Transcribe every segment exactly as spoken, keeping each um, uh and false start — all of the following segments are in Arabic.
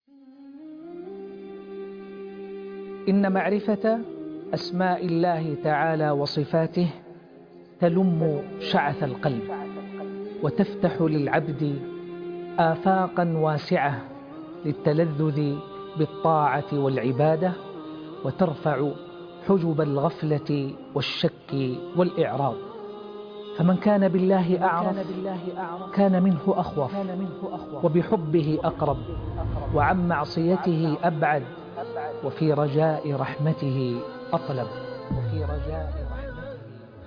إن معرفة أسماء الله تعالى وصفاته تلم شعث القلب وتفتح للعبد آفاقا واسعة للتلذذ بالطاعة والعبادة، وترفع حجب الغفلة والشك والإعراض. فمن كان بالله أعرف كان منه أخوف، وبحبه أقرب، وعن معصيته أبعد، وفي رجاء رحمته أطلب وفي رجاء رحمته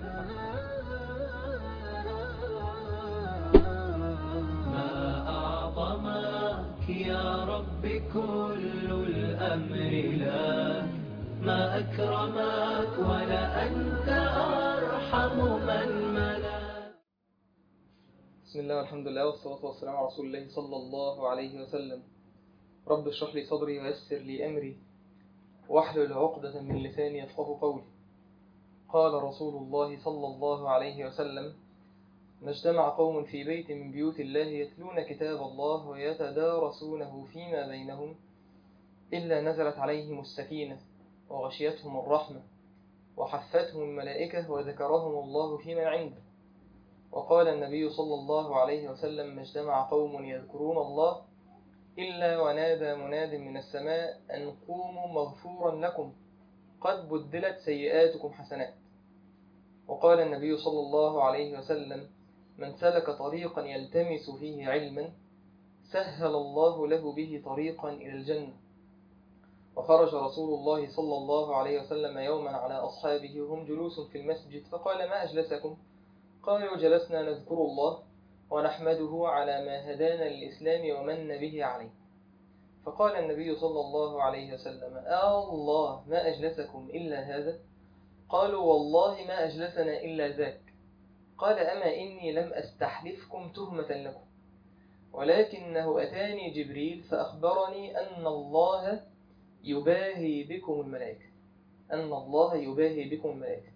ما أعظمك يا رب كل الأمر لك، ما أكرمك ولا أنت أرحم من ملك. بسم الله والحمد لله والصلاة والسلام على رسول الله صلى الله عليه وسلم. رب اشرح لي صدري ويسر لي أمري واحلل عقدة من لساني يفقه قولي. قال رسول الله صلى الله عليه وسلم: ما اجتمع قوم في بيت من بيوت الله يتلون كتاب الله ويتدارسونه فيما بينهم إلا نزلت عليهم السكينة وغشيتهم الرحمة وحفتهم الملائكة وذكرهم الله فيما عنده. وقال النبي صلى الله عليه وسلم: ما اجتمع قوم يذكرون الله إلا ونادى مناد من السماء أن قوموا مغفورا لكم قد بدلت سيئاتكم حسنات. وقال النبي صلى الله عليه وسلم: من سلك طريقا يلتمس فيه علما سهل الله له به طريقا إلى الجنة. وخرج رسول الله صلى الله عليه وسلم يوما على أصحابه وهم جلوس في المسجد فقال: ما أجلسكم؟ قالوا: جلسنا نذكر الله ونحمده على ما هدانا للإسلام ومن به عليه. فقال النبي صلى الله عليه وسلم: آه الله ما أجلسكم إلا هذا؟ قالوا: والله ما أجلسنا إلا ذاك. قال: أما إني لم أستحلفكم تهمة لكم، ولكنه أتاني جبريل فأخبرني أن الله يباهي بكم الملائكة أن الله يباهي بكم الملائكة.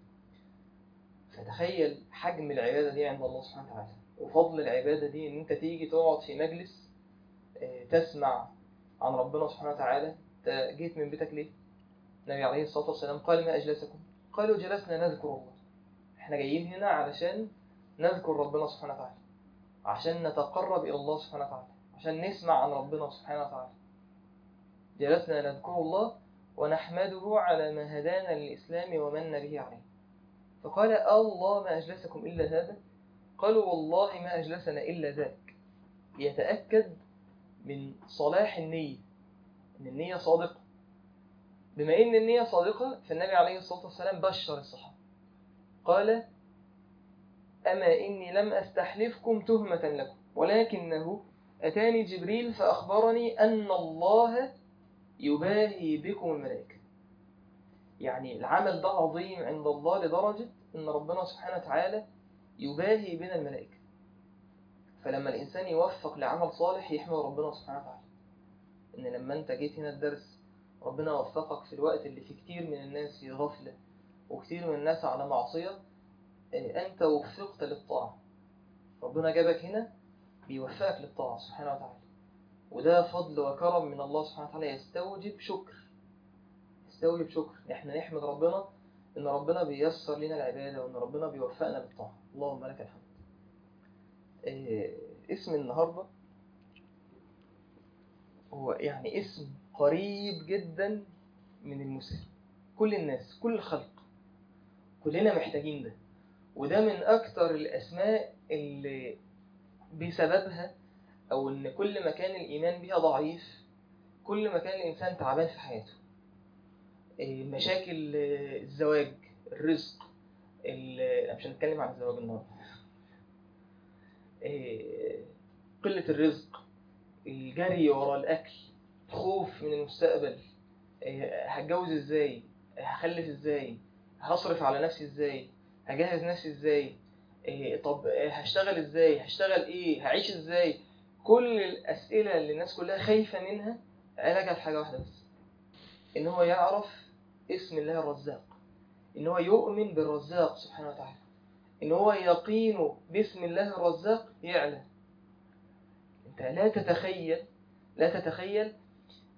فتخيل حجم العبادة دي عند الله سبحانه وتعالى، وفضل العبادة دي إن أنت تيجي تقعد في مجلس تسمع عن ربنا سبحانه وتعالى. أنت جيت من بيتك ليه؟ النبي عليه الصلاة والسلام قال: ما أجلسكم؟ قالوا: جلسنا نذكر الله. احنا جايين هنا علشان نذكر ربنا سبحانه وتعالى، عشان نتقرب إلى الله سبحانه وتعالى، عشان نسمع عن ربنا سبحانه وتعالى. جلسنا نذكر الله ونحمده على ما هدانا للإسلام ومن به عليه. فقال: الله ما أجلسكم إلا هذا؟ قالوا: والله ما أجلسنا إلا ذاك. يتأكد من صلاح النية، إن النية صادقة. بما إن النية صادقة فالنبي عليه الصلاة والسلام بشر الصحابة قال: أما إني لم أستحلفكم تهمة لكم، ولكنه أتاني جبريل فأخبرني أن الله يباهي بكم الملائكة. يعني العمل ده عظيم عند الله لدرجة أن ربنا سبحانه وتعالى يباهي بنا الملائكة. فلما الإنسان يوفق لعمل صالح يحمد ربنا سبحانه وتعالى إن لما أنت جيت هنا الدرس ربنا وفقك في الوقت اللي فيه كتير من الناس في غفلة وكتير من الناس على معصية، أنت وفقت للطاعة. ربنا جابك هنا بيوفقك للطاعة سبحانه وتعالى، وده فضل وكرم من الله سبحانه وتعالى يستوجب شكر يستوجب شكر. احنا نحمد ربنا ان ربنا بيسر لنا العبادة وان ربنا بيوفقنا للطاعة. اللهم لك الحمد. اه اسم النهاردة هو يعني اسم قريب جدا من المسلم. كل الناس، كل الخلق، كلنا محتاجين ده. وده من اكتر الاسماء اللي بسببها او ان كل ما كان الايمان بها ضعيف كل ما كان الانسان تعبان في حياته. مشاكل الزواج، الرزق، مش هنتكلم عن الزواج النهارده، قلة الرزق، الجري وراء الأكل، خوف من المستقبل، هتجوز ازاي، هخلف ازاي، هصرف على نفسي ازاي، هجهز نفسي ازاي، طب هشتغل ازاي، هشتغل ايه، هعيش ازاي. كل الأسئلة اللي الناس كلها خايفة منها علاجها في حاجة واحدة بس، إن هو يعرف اسم الله الرزاق، إن هو يؤمن بالرزاق سبحانه وتعالى، إن هو يقينه باسم الله الرزاق يعلى. أنت لا تتخيل لا تتخيل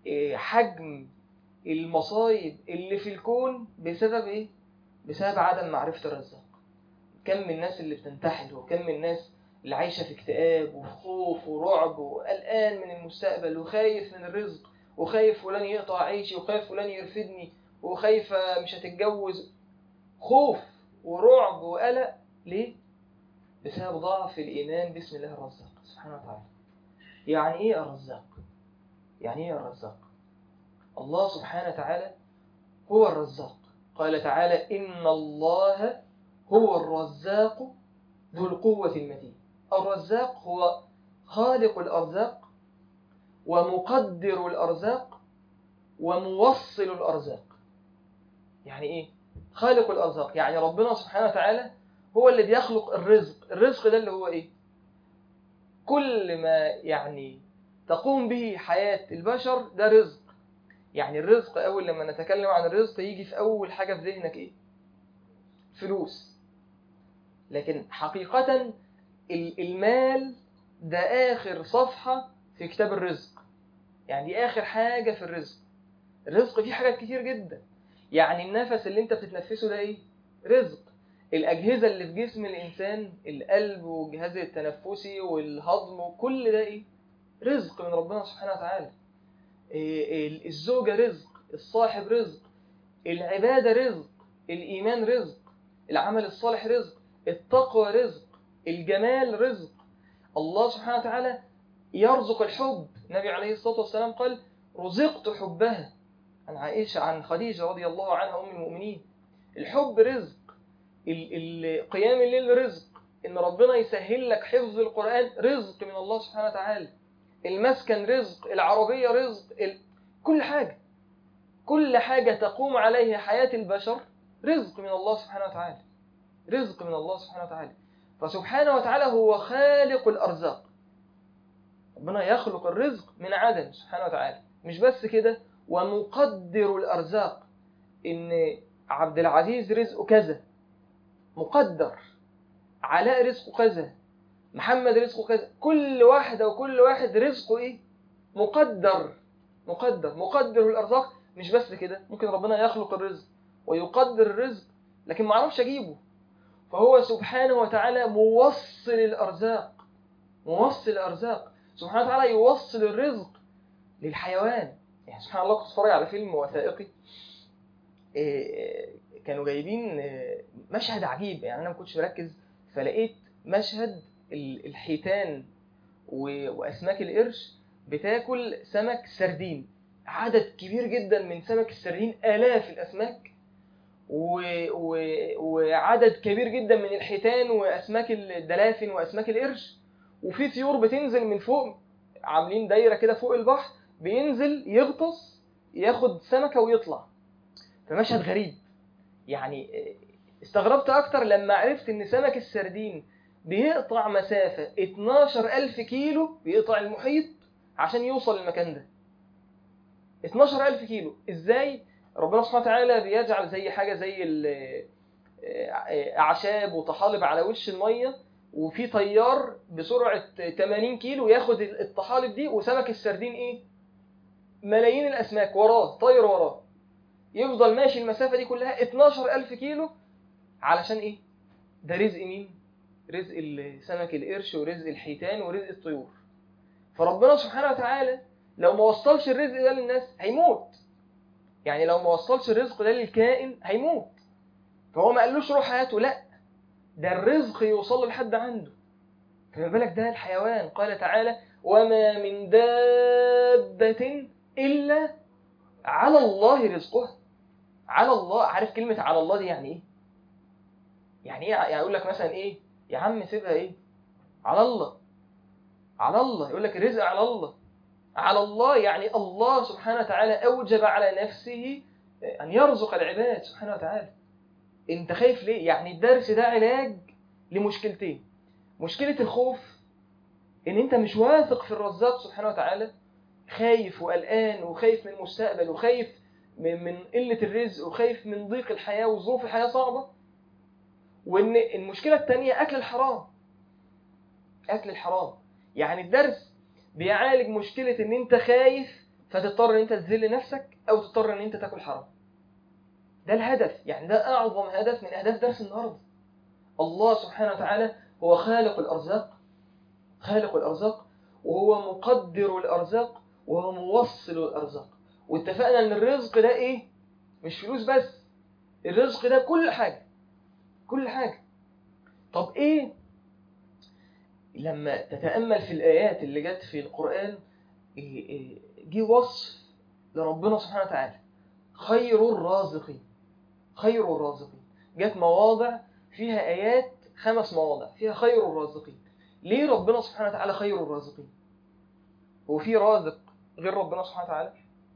حجم المصايب اللي في الكون بسبب ايه؟ بسبب عدم معرفة الرزاق. كم من الناس اللي بتنتحر، وكم من الناس اللي عايشة في اكتئاب وخوف ورعب وقلقان من المستقبل وخايف من الرزق، وخايف فلان يقطع عيشي، وخايف فلان يرفدني، وخايفة مش هتتجوز. خوف ورعب وقلق ليه؟ بسبب ضعف الإيمان باسم الله الرزاق سبحانه وتعالى. يعني إيه الرزاق؟ يعني إيه الرزاق؟ الله سبحانه وتعالى هو الرزاق. قال تعالى: إن الله هو الرزاق ذو القوة المتين. الرزاق هو خالق الأرزاق ومقدر الأرزاق وموصل الأرزاق. يعني إيه؟ خالق الأرزاق يعني ربنا سبحانه وتعالى هو اللي بيخلق الرزق. الرزق ده اللي هو إيه؟ كل ما يعني تقوم به حياة البشر ده رزق. يعني الرزق أول لما نتكلم عن الرزق يجي في أول حاجة في ذهنك إيه؟ فلوس. لكن حقيقة المال ده آخر صفحة في كتاب الرزق. يعني دي آخر حاجة في الرزق. الرزق فيه حاجات كتير جدا. يعني النفس اللي انت بتتنفسه ده ايه؟ رزق. الأجهزة اللي في جسم الإنسان، القلب والجهاز التنفسي والهضم وكل ده ايه؟ رزق من ربنا سبحانه وتعالى. الزوجة رزق، الصاحب رزق، العبادة رزق، الإيمان رزق، العمل الصالح رزق، التقوى رزق، الجمال رزق. الله سبحانه وتعالى يرزق الحب. النبي عليه الصلاة والسلام قال: رزقت حبها. عن عائشة عن خديجة رضي الله عنها أم المؤمنين. الحب رزق. قيام الليل رزق. إن ربنا يسهل لك حفظ القرآن رزق من الله سبحانه وتعالى. المسكن رزق، العربية رزق، ال... كل حاجة كل حاجة تقوم عليها حياة البشر رزق من الله سبحانه وتعالى. رزق من الله سبحانه وتعالى. فسبحانه وتعالى هو خالق الأرزاق. ربنا يخلق الرزق من عدم سبحانه وتعالى. مش بس كده، ومقدر الأرزاق. إن عبد العزيز رزقه كذا مقدر، علاء رزقه كذا، محمد رزقه كذا. كل واحدة وكل واحد رزقه إيه؟ مقدر مقدر مقدر الأرزاق. مش بس كده، ممكن ربنا يخلق الرزق ويقدر الرزق لكن ما عرفش أجيبه. فهو سبحانه وتعالى موصل الأرزاق. موصل الأرزاق سبحانه وتعالى يوصل الرزق للحيوان. يعني سبحان الله، كنت اتفرج على فيلم وثائقي كانوا جايبين مشهد عجيب. يعني أنا ما كنتش مركز، فلقيت مشهد الحيتان وأسماك القرش بتاكل سمك سردين. عدد كبير جدا من سمك السردين، آلاف الأسماك، و... و... وعدد كبير جدا من الحيتان وأسماك الدلافين وأسماك القرش. وفي طيور بتنزل من فوق، عاملين دايرة كده فوق البحر، بينزل يغطس ياخد سمكة ويطلع. فمشهد غريب. يعني استغربت أكتر لما عرفت إن سمك السردين بيقطع مسافة اتناشر ألف كيلو، بيقطع المحيط عشان يوصل المكان ده. اتناشر ألف كيلو. إزاي؟ ربنا سبحانه وتعالى بيجعل زي حاجة زي أعشاب وطحالب على وش المية، وفي طيار بسرعة ثمانين كيلو ياخد الطحالب دي، وسمك السردين إيه؟ ملايين الأسماك وراه، طير وراه، يفضل ماشي المسافة دي كلها اتناشر ألف كيلو. علشان إيه؟ ده رزق مين؟ رزق سمك القرش ورزق الحيتان ورزق الطيور. فربنا سبحانه وتعالى لو ما وصلش الرزق ده للناس هيموت. يعني لو ما وصلش الرزق ده للكائن هيموت. فهو ما قالوش روح حياته، لا، ده الرزق يوصل لحد عنده. فما بالك ده الحيوان. قال تعالى: وما من دابة إلا على الله رزقها. على الله. عارف كلمة على الله دي يعني إيه؟ يعني إيه؟ يعني يقول لك مثلا إيه؟ يا عم سيبها إيه؟ على الله. على الله. يقول لك الرزق على الله. على الله يعني الله سبحانه وتعالى أوجب على نفسه أن يرزق العباد سبحانه وتعالى. أنت خايف ليه؟ يعني الدرس ده علاج لمشكلتين. مشكلة الخوف، إن أنت مش واثق في الرزاق سبحانه وتعالى، خايف وقلقان وخايف من المستقبل وخايف من من قلة الرزق وخايف من ضيق الحياة وظروف الحياة صعبة. وإن المشكلة الثانية أكل الحرام. أكل الحرام. يعني الدرس بيعالج مشكلة إن أنت خايف فتضطر ان انت تذل نفسك او تضطر ان انت تاكل حرام. ده الهدف، يعني ده اعظم هدف من اهداف درس النهارده. الله سبحانه وتعالى هو خالق الارزاق، خالق الارزاق، وهو مقدر الارزاق، وهو موصل الارزاق. واتفقنا ان الرزق ده ايه؟ مش فلوس بس، الرزق ده كل حاجه، كل حاجه. طب ايه لما تتامل في الايات اللي جت في القران، جه وصف لربنا سبحانه وتعالى خير الرازقين، خير الرازقين. جت مواضع فيها آيات، خمس مواضع فيها خير الرازقين. ليه ربنا سبحانه وتعالى خير الرازقين؟ هو في رازق غير ربنا سبحانه وتعالى؟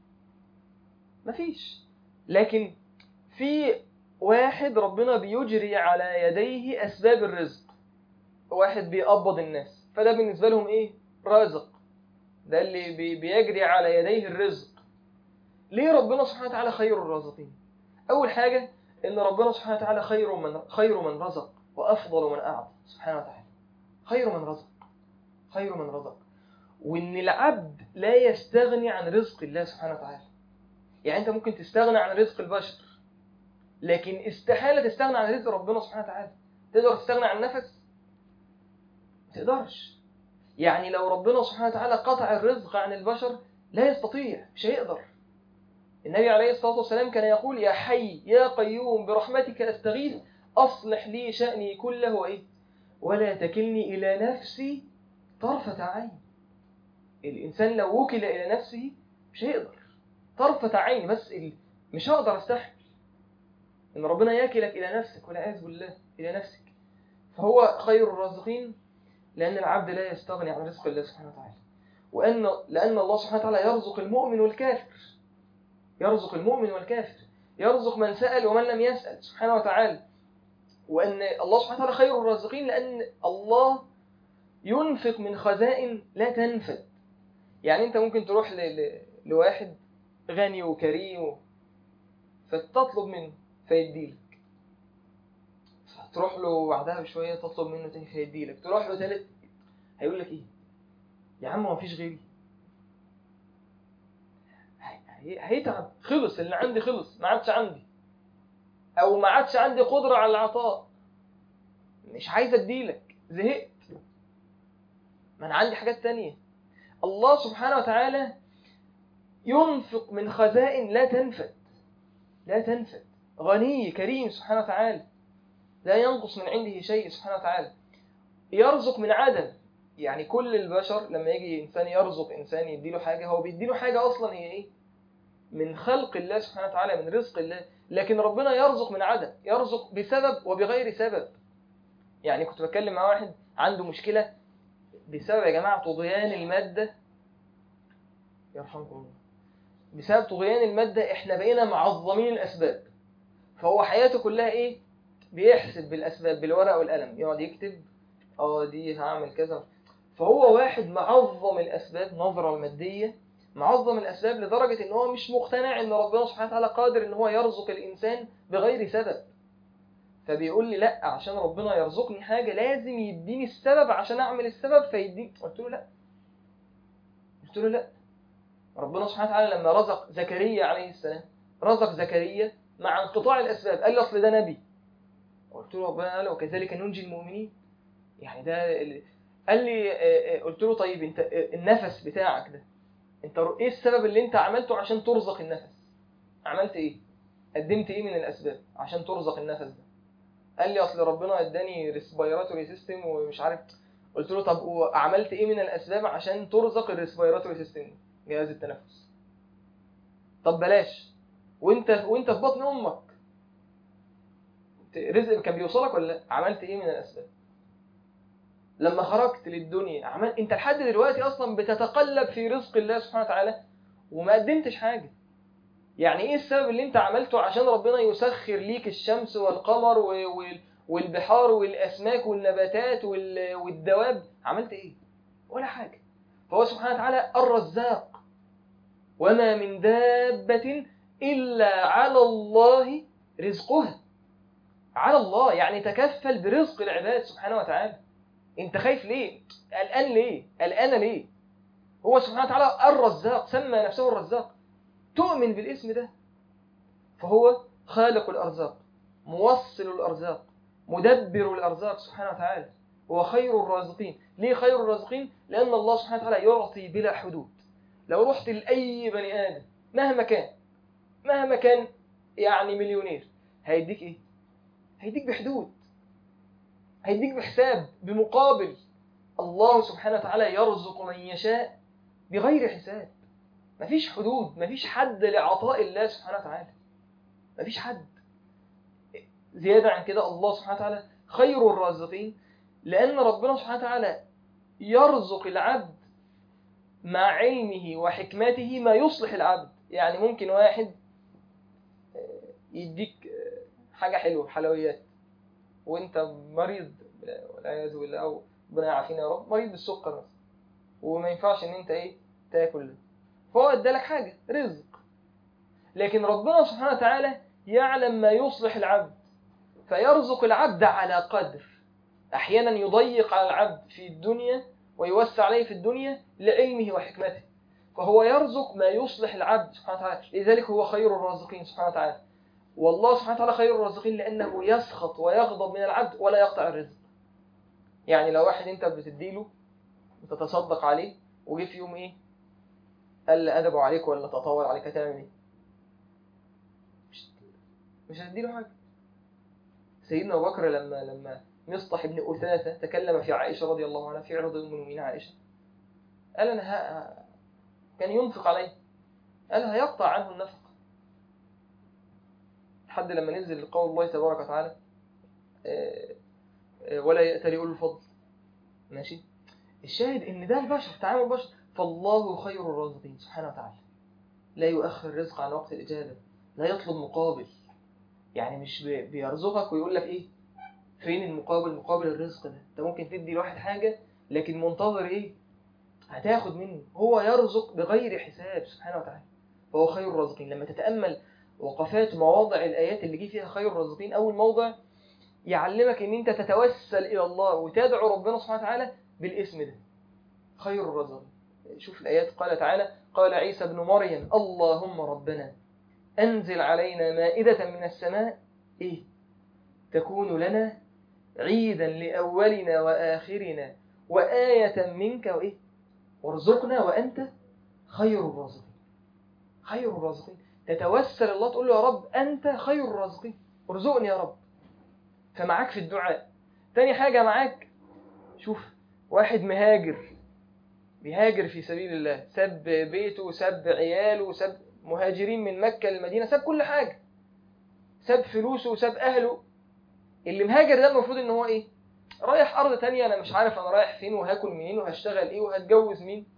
مفيش. لكن في واحد ربنا بيجري على يديه أسباب الرزق، واحد بيقبض الناس، فده بالنسبة لهم إيه؟ رازق، ده اللي بيجري على يديه الرزق. ليه ربنا سبحانه وتعالى خير الرازقين؟ أول حاجة إن ربنا سبحانه وتعالى خير من خير من رزق وأفضل من أعطى سبحانه وتعالى. خير من رزق، خير من رزق. وإن العبد لا يستغني عن رزق الله سبحانه وتعالى. يعني أنت ممكن تستغنى عن رزق البشر، لكن استحالة تستغنى عن رزق ربنا سبحانه وتعالى. تقدر تستغنى عن نفس؟ ما تقدرش. يعني لو ربنا سبحانه وتعالى قطع الرزق عن البشر لا يستطيع، مش هيقدر. النبي عليه الصلاة والسلام كان يقول: يا حي يا قيوم برحمتك أستغيث أصلح لي شأني كله وإيه؟ ولا تكلني إلى نفسي طرفة عين. الإنسان لو وكل إلى نفسه مش هيقدر، طرفة عين بس مش هقدر أستحمل إن ربنا يكلك إلى نفسك، والعياذ بالله إلى نفسك. فهو خير الرازقين لأن العبد لا يستغني عن رزق الله سبحانه وتعالى، وأن لأن الله سبحانه وتعالى يرزق المؤمن والكافر، يرزق المؤمن والكافر، يرزق من سأل ومن لم يسأل سبحانه وتعالى. وأن الله سبحانه وتعالى خير الرازقين لأن الله ينفق من خزائن لا تنفد. يعني أنت ممكن تروح ل... ل... لواحد غني وكريم فتطلب منه فيديلك، تروح له بعدها بشوية تطلب منه تاني فيديلك، تروح له ثالث هيقول لك إيه؟ يا عم ما فيش غيري. هيتعب، خلص اللي عندي خلص، ما عادش عندي، او ما عادش عندي قدرة على العطاء، مش عايز اديلك، زهقت، ما انا عندي حاجات تانية. الله سبحانه وتعالى ينفق من خزائن لا تنفد، لا تنفد، غني كريم سبحانه وتعالى، لا ينقص من عنده شيء سبحانه وتعالى. يرزق من عدم، يعني كل البشر لما يجي انسان يرزق انسان يديله حاجة، هو بيديله حاجة اصلا هي ايه؟ من خلق الله سبحانه وتعالى، من رزق الله. لكن ربنا يرزق من عدم، يرزق بسبب وبغير سبب. يعني كنت بتكلم مع واحد عنده مشكلة بسبب يا جماعة طغيان المادة، يرحمكم الله، بسبب طغيان المادة احنا بقينا معظمين الأسباب. فهو حياته كلها ايه؟ بيحسب بالأسباب بالورقة والقلم، يقعد يكتب اه دي هعمل كذا. فهو واحد معظم الأسباب، نظرة المادية، معظم الأسباب لدرجة ان هو مش مقتنع ان ربنا سبحانه وتعالى قادر ان هو يرزق الإنسان بغير سبب. فبيقول لي لا، عشان ربنا يرزقني حاجة لازم يديني السبب عشان أعمل السبب فيديني. قلت له لا، قلت له لا. ربنا سبحانه وتعالى لما رزق زكريا عليه السلام، رزق زكريا مع انقطاع الأسباب. قال لي أصل ده نبي. قلت له ربنا قال وكذلك ننجي المؤمنين، يعني ده قال لي. قلت له طيب انت النفس بتاعك ده، انت ايه السبب اللي انت عملته عشان ترزق النفس؟ عملت ايه؟ قدمت ايه من الأسباب عشان ترزق النفس ده؟ قال لي اصل ربنا اداني ريسبيراتوري سيستم ومش عارف. قلت له طب وعملت ايه من الاسباب عشان ترزق الريسبيراتوري سيستم، جهاز التنفس؟ طب بلاش، وانت وانت في بطن امك رزق كان بيوصلك ولا لا؟ عملت ايه من الاسباب؟ لما خرجت للدنيا عمل انت لحد دلوقتي اصلا بتتقلب في رزق الله سبحانه وتعالى وما قدمتش حاجه. يعني ايه السبب اللي انت عملته عشان ربنا يسخر ليك الشمس والقمر والبحار والاسماك والنباتات والدواب؟ عملت ايه؟ ولا حاجه. فهو سبحانه وتعالى الرزاق، وما من دابه الا على الله رزقها. على الله يعني تكفل برزق العباد سبحانه وتعالى. انت خايف ليه؟ قلقان ليه؟ قلقانه ليه؟ هو سبحانه وتعالى الرزاق، سمى نفسه الرزاق، تؤمن بالاسم ده. فهو خالق الأرزاق، موصل الأرزاق، مدبر الأرزاق سبحانه وتعالى، هو خير الرازقين. ليه خير الرازقين؟ لأن الله سبحانه وتعالى يعطي بلا حدود. لو رحت لأي بني آدم مهما كان مهما كان يعني مليونير، هيديك إيه؟ هيديك بحدود، هيديك بحساب، بمقابل. الله سبحانه وتعالى يرزق من يشاء بغير حساب. مفيش حدود، مفيش حد لعطاء الله سبحانه وتعالى، مفيش حد. زيادة عن كده الله سبحانه وتعالى خير الرازقين، لأن ربنا سبحانه وتعالى يرزق العبد مع علمه وحكمته ما يصلح العبد. يعني ممكن واحد يديك حاجة حلوة، حلويات، وانت مريض والعياذ بالله، او ربنا يعافينا يا رب، مريض بالسكر مثلا، وما ينفعش ان انت ايه تاكل ده، فهو ادالك حاجة رزق. لكن ربنا سبحانه وتعالى يعلم ما يصلح العبد، فيرزق العبد على قدر. احيانا يضيق على العبد في الدنيا ويوسع عليه في الدنيا لعلمه وحكمته، فهو يرزق ما يصلح العبد سبحانه وتعالى. لذلك هو خير الرازقين سبحانه وتعالى. والله سبحانه وتعالى خير الرازقين لأنه يسخط ويغضب من العبد ولا يقطع الرزق. يعني لو واحد انت بتديله وتتصدق عليه، وجه في يوم ايه قال أدبه عليك ولا تطاول عليك، هتعمل ايه؟ مش مش هتديله حاجة. سيدنا أبو بكر لما لما مصطح بن أثاثة تكلم في عائشة رضي الله عنها في عرض أم المؤمنين عائشة، قال أنا ها كان ينفق عليه، قال هيقطع عنه النفق، لحد لما نزل قول الله تبارك وتعالى ولا يأتل أولو الفضل. ماشي. الشاهد ان ده البشر، تعامل البشر. فالله خير الرازقين سبحانه وتعالى، لا يؤخر الرزق عن وقت الإجابة، لا يطلب مقابل. يعني مش بيرزقك ويقول لك ايه فين المقابل، مقابل الرزق ده. انت ممكن تدي لواحد حاجة لكن منتظر ايه هتاخد منه. هو يرزق بغير حساب سبحانه وتعالى، فهو خير الرازقين. لما تتأمل وقفات مواضع الآيات اللي جه فيها خير الرازقين، أول موضع يعلمك ان انت تتوسل الى الله وتدعو ربنا سبحانه وتعالى بالاسم ده، خير الرازقين. شوف الآيات، قال تعالى قال عيسى بن مريم اللهم ربنا أنزل علينا مائدة من السماء إيه تكون لنا عيدا لأولنا وآخرنا وآية منك وإيه وارزقنا وأنت خير الرازقين. خير الرازقين، تتوسل الله تقول له يا رب أنت خير الرازقين، ارزقني يا رب. فمعاك في الدعاء. تاني حاجة معاك، شوف واحد مهاجر بيهاجر في سبيل الله، ساب بيته، ساب عياله، ساب مهاجرين من مكة للمدينة، ساب كل حاجة، ساب فلوسه وساب أهله. اللي مهاجر ده المفروض ان هو ايه رايح أرض تانية، أنا مش عارف أنا رايح فين وهاكل منين وهشتغل ايه وهتجوز مين.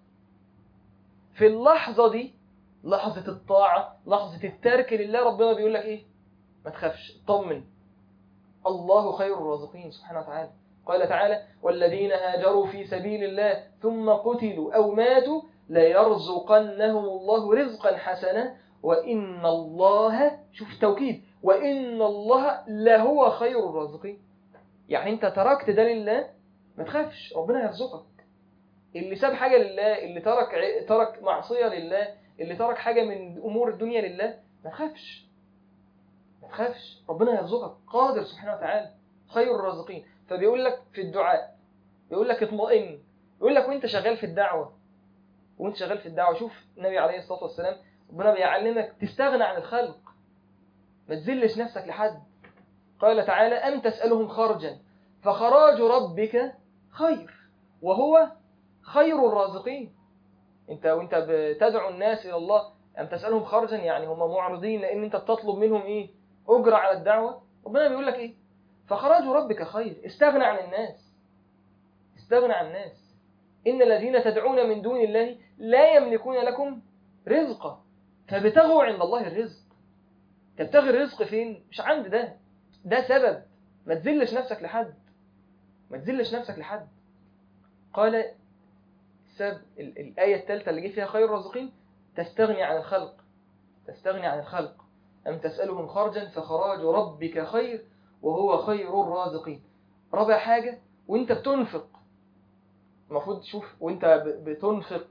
في اللحظة دي، لحظة الطاعة، لحظة الترك لله، ربنا بيقول لك ايه ما تخافش، اطمن، الله خير الرازقين سبحانه وتعالى. قال تعالى والذين هاجروا في سبيل الله ثم قتلوا أو ماتوا ليرزقنهم الله رزقا حسنا وإن الله، شوف التوكيد، وإن الله لهو خير الرازقين. يعني انت تركت ده لله ما تخافش، ربنا يرزقك. اللي ساب حاجة لله، اللي ترك ترك معصية لله، اللي ترك حاجة من أمور الدنيا لله، ما تخافش ما تخافش، ربنا يرزقك، قادر سبحانه وتعالى، خير الرازقين. فبيقول لك في الدعاء، بيقول لك اطمئن، بيقول لك وانت شغال في الدعوة، وانت شغال في الدعوة شوف النبي عليه الصلاة والسلام ربنا بيعلمك تستغنى عن الخلق، ما تذلش نفسك لحد. قال تعالى أم تسألهم خرجا فخراج ربك خير وهو خير الرازقين. انت وانت بتدعو الناس إلى الله أم تسألهم خرجا، يعني هم معرضين لأن انت بتطلب منهم ايه أجرة على الدعوة. ربنا بيقول لك ايه فخراج ربك خير، استغنى عن الناس، استغنى عن الناس. إن الذين تدعون من دون الله لا يملكون لكم رزقا فابتغوا عند الله الرزق. تبتغي الرزق فين؟ مش عند ده، ده سبب، ما تذلش نفسك لحد، ما تذلش نفسك لحد. قال سبب الآية الثالثة اللي جه فيها خير الرازقين تستغني عن الخلق، تستغني عن الخلق. أم تسألهم خرجا فخراج ربك خير وهو خير الرازقين. رابع حاجة، وانت بتنفق المفروض تشوف وانت بتنفق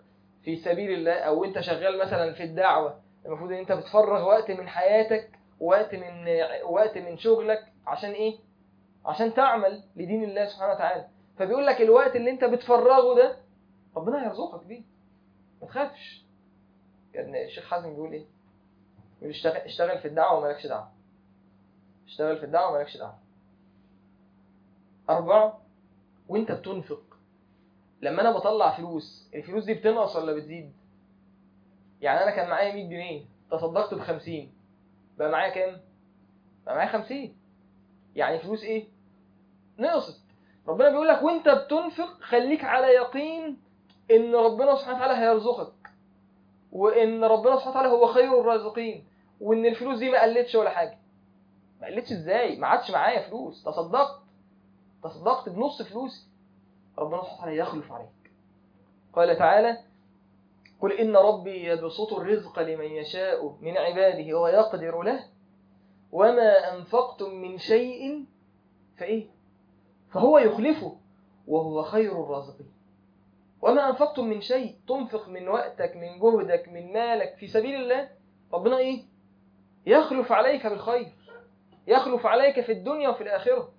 في سبيل الله، او انت شغال مثلا في الدعوة، المفروض ان انت بتفرغ وقت من حياتك، وقت من وقت من شغلك، عشان ايه؟ عشان تعمل لدين الله سبحانه وتعالى. فبيقول لك الوقت اللي انت بتفرغه ده ربنا هيرزقك بيه، ما تخافش. كان الشيخ حازم بيقول ايه؟ بيقول اشتغل اشتغل في الدعوة ومالكش دعوة. اشتغل في الدعوة ومالكش دعوة. أربعة، وانت بتنفق، لما انا بطلع فلوس، الفلوس دي بتنقص ولا بتزيد؟ يعني انا كان معايا مية جنيه، تصدقت بخمسين، بقى معايا كام؟ بقى معايا خمسين. يعني فلوس ايه؟ نقصت. ربنا بيقول لك وانت بتنفق خليك على يقين ان ربنا سبحانه وتعالى هيرزقك، وان ربنا سبحانه وتعالى هو خير الرازقين، وان الفلوس دي ما قلتش ولا حاجه. ما قلتش ازاي؟ ما عادش معايا فلوس، تصدقت تصدقت بنص فلوسي، ربنا سبحانه وتعالى يخلف عليك. قال تعالى: قل إن ربي يبسط الرزق لمن يشاء من عباده ويقدر له وما أنفقتم من شيء فإيه؟ فهو يخلفه وهو خير الرازقين. وما أنفقتم من شيء، تنفق من وقتك، من جهدك، من مالك في سبيل الله، ربنا إيه؟ يخلف عليك بالخير، يخلف عليك في الدنيا وفي الآخرة.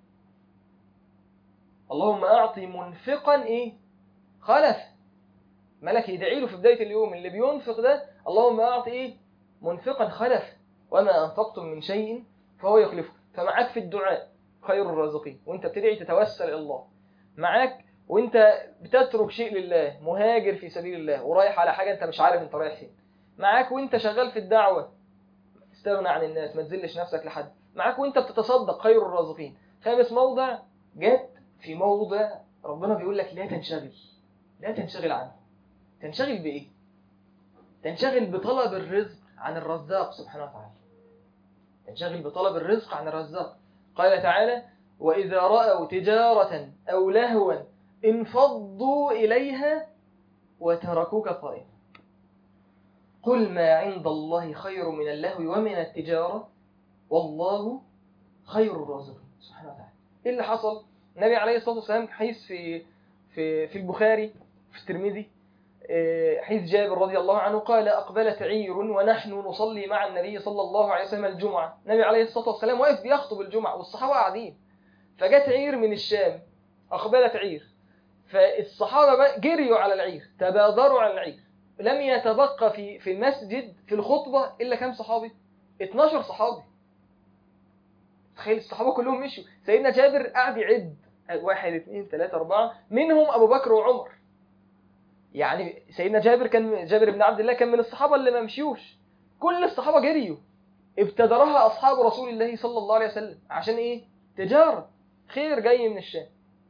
اللهم أعطي منفقا إيه؟ خلف. ملك يدعي له في بداية اليوم اللي بينفق ده: اللهم أعطي إيه؟ منفقا خلف، وما أنفقتم من شيء فهو يخلفه. فمعاك في الدعاء خير الرازقين، وانت بتدعي تتوسل إلى الله. معاك وانت بتترك شيء لله، مهاجر في سبيل الله ورايح على حاجة انت مش عارف انت رايح فين. معاك وانت شغال في الدعوة، استغنى عن الناس، ما تذلش نفسك لحد. معاك وانت بتتصدق، خير الرازقين. خامس موضع، جت في موضع ربنا بيقول لك لا تنشغل، لا تنشغل عنه. تنشغل بإيه؟ تنشغل بطلب الرزق عن الرزاق سبحانه وتعالى. تنشغل بطلب الرزق عن الرزاق. قال تعالى: وإذا رأوا تجارة أو لهوا انفضوا إليها وتركوك قائما. قل ما عند الله خير من اللهو ومن التجارة والله خير الرازقين سبحانه وتعالى. إيه اللي حصل؟ النبي عليه الصلاة والسلام حديث في في في البخاري في الترمذي، حديث جابر رضي الله عنه قال: أقبلت عير ونحن نصلي مع النبي صلى الله عليه وسلم الجمعة. النبي عليه الصلاة والسلام واقف بيخطب الجمعة والصحابة قاعدين، فجت عير من الشام، أقبلت عير، فالصحابة جريوا على العير، تبادروا على العير، لم يتبقى في في المسجد في الخطبة إلا كم صحابي؟ اتناشر صحابي. تخيل الصحابة كلهم مشوا، سيدنا جابر قاعد يعد: واحد اثنين ثلاثة أربعة، منهم أبو بكر وعمر. يعني سيدنا جابر كان جابر بن عبد الله كان من الصحابة اللي ما مشيوش، كل الصحابة جريوا. ابتدرها أصحاب رسول الله صلى الله عليه وسلم عشان إيه؟ تجارة، خير جاي من الشام.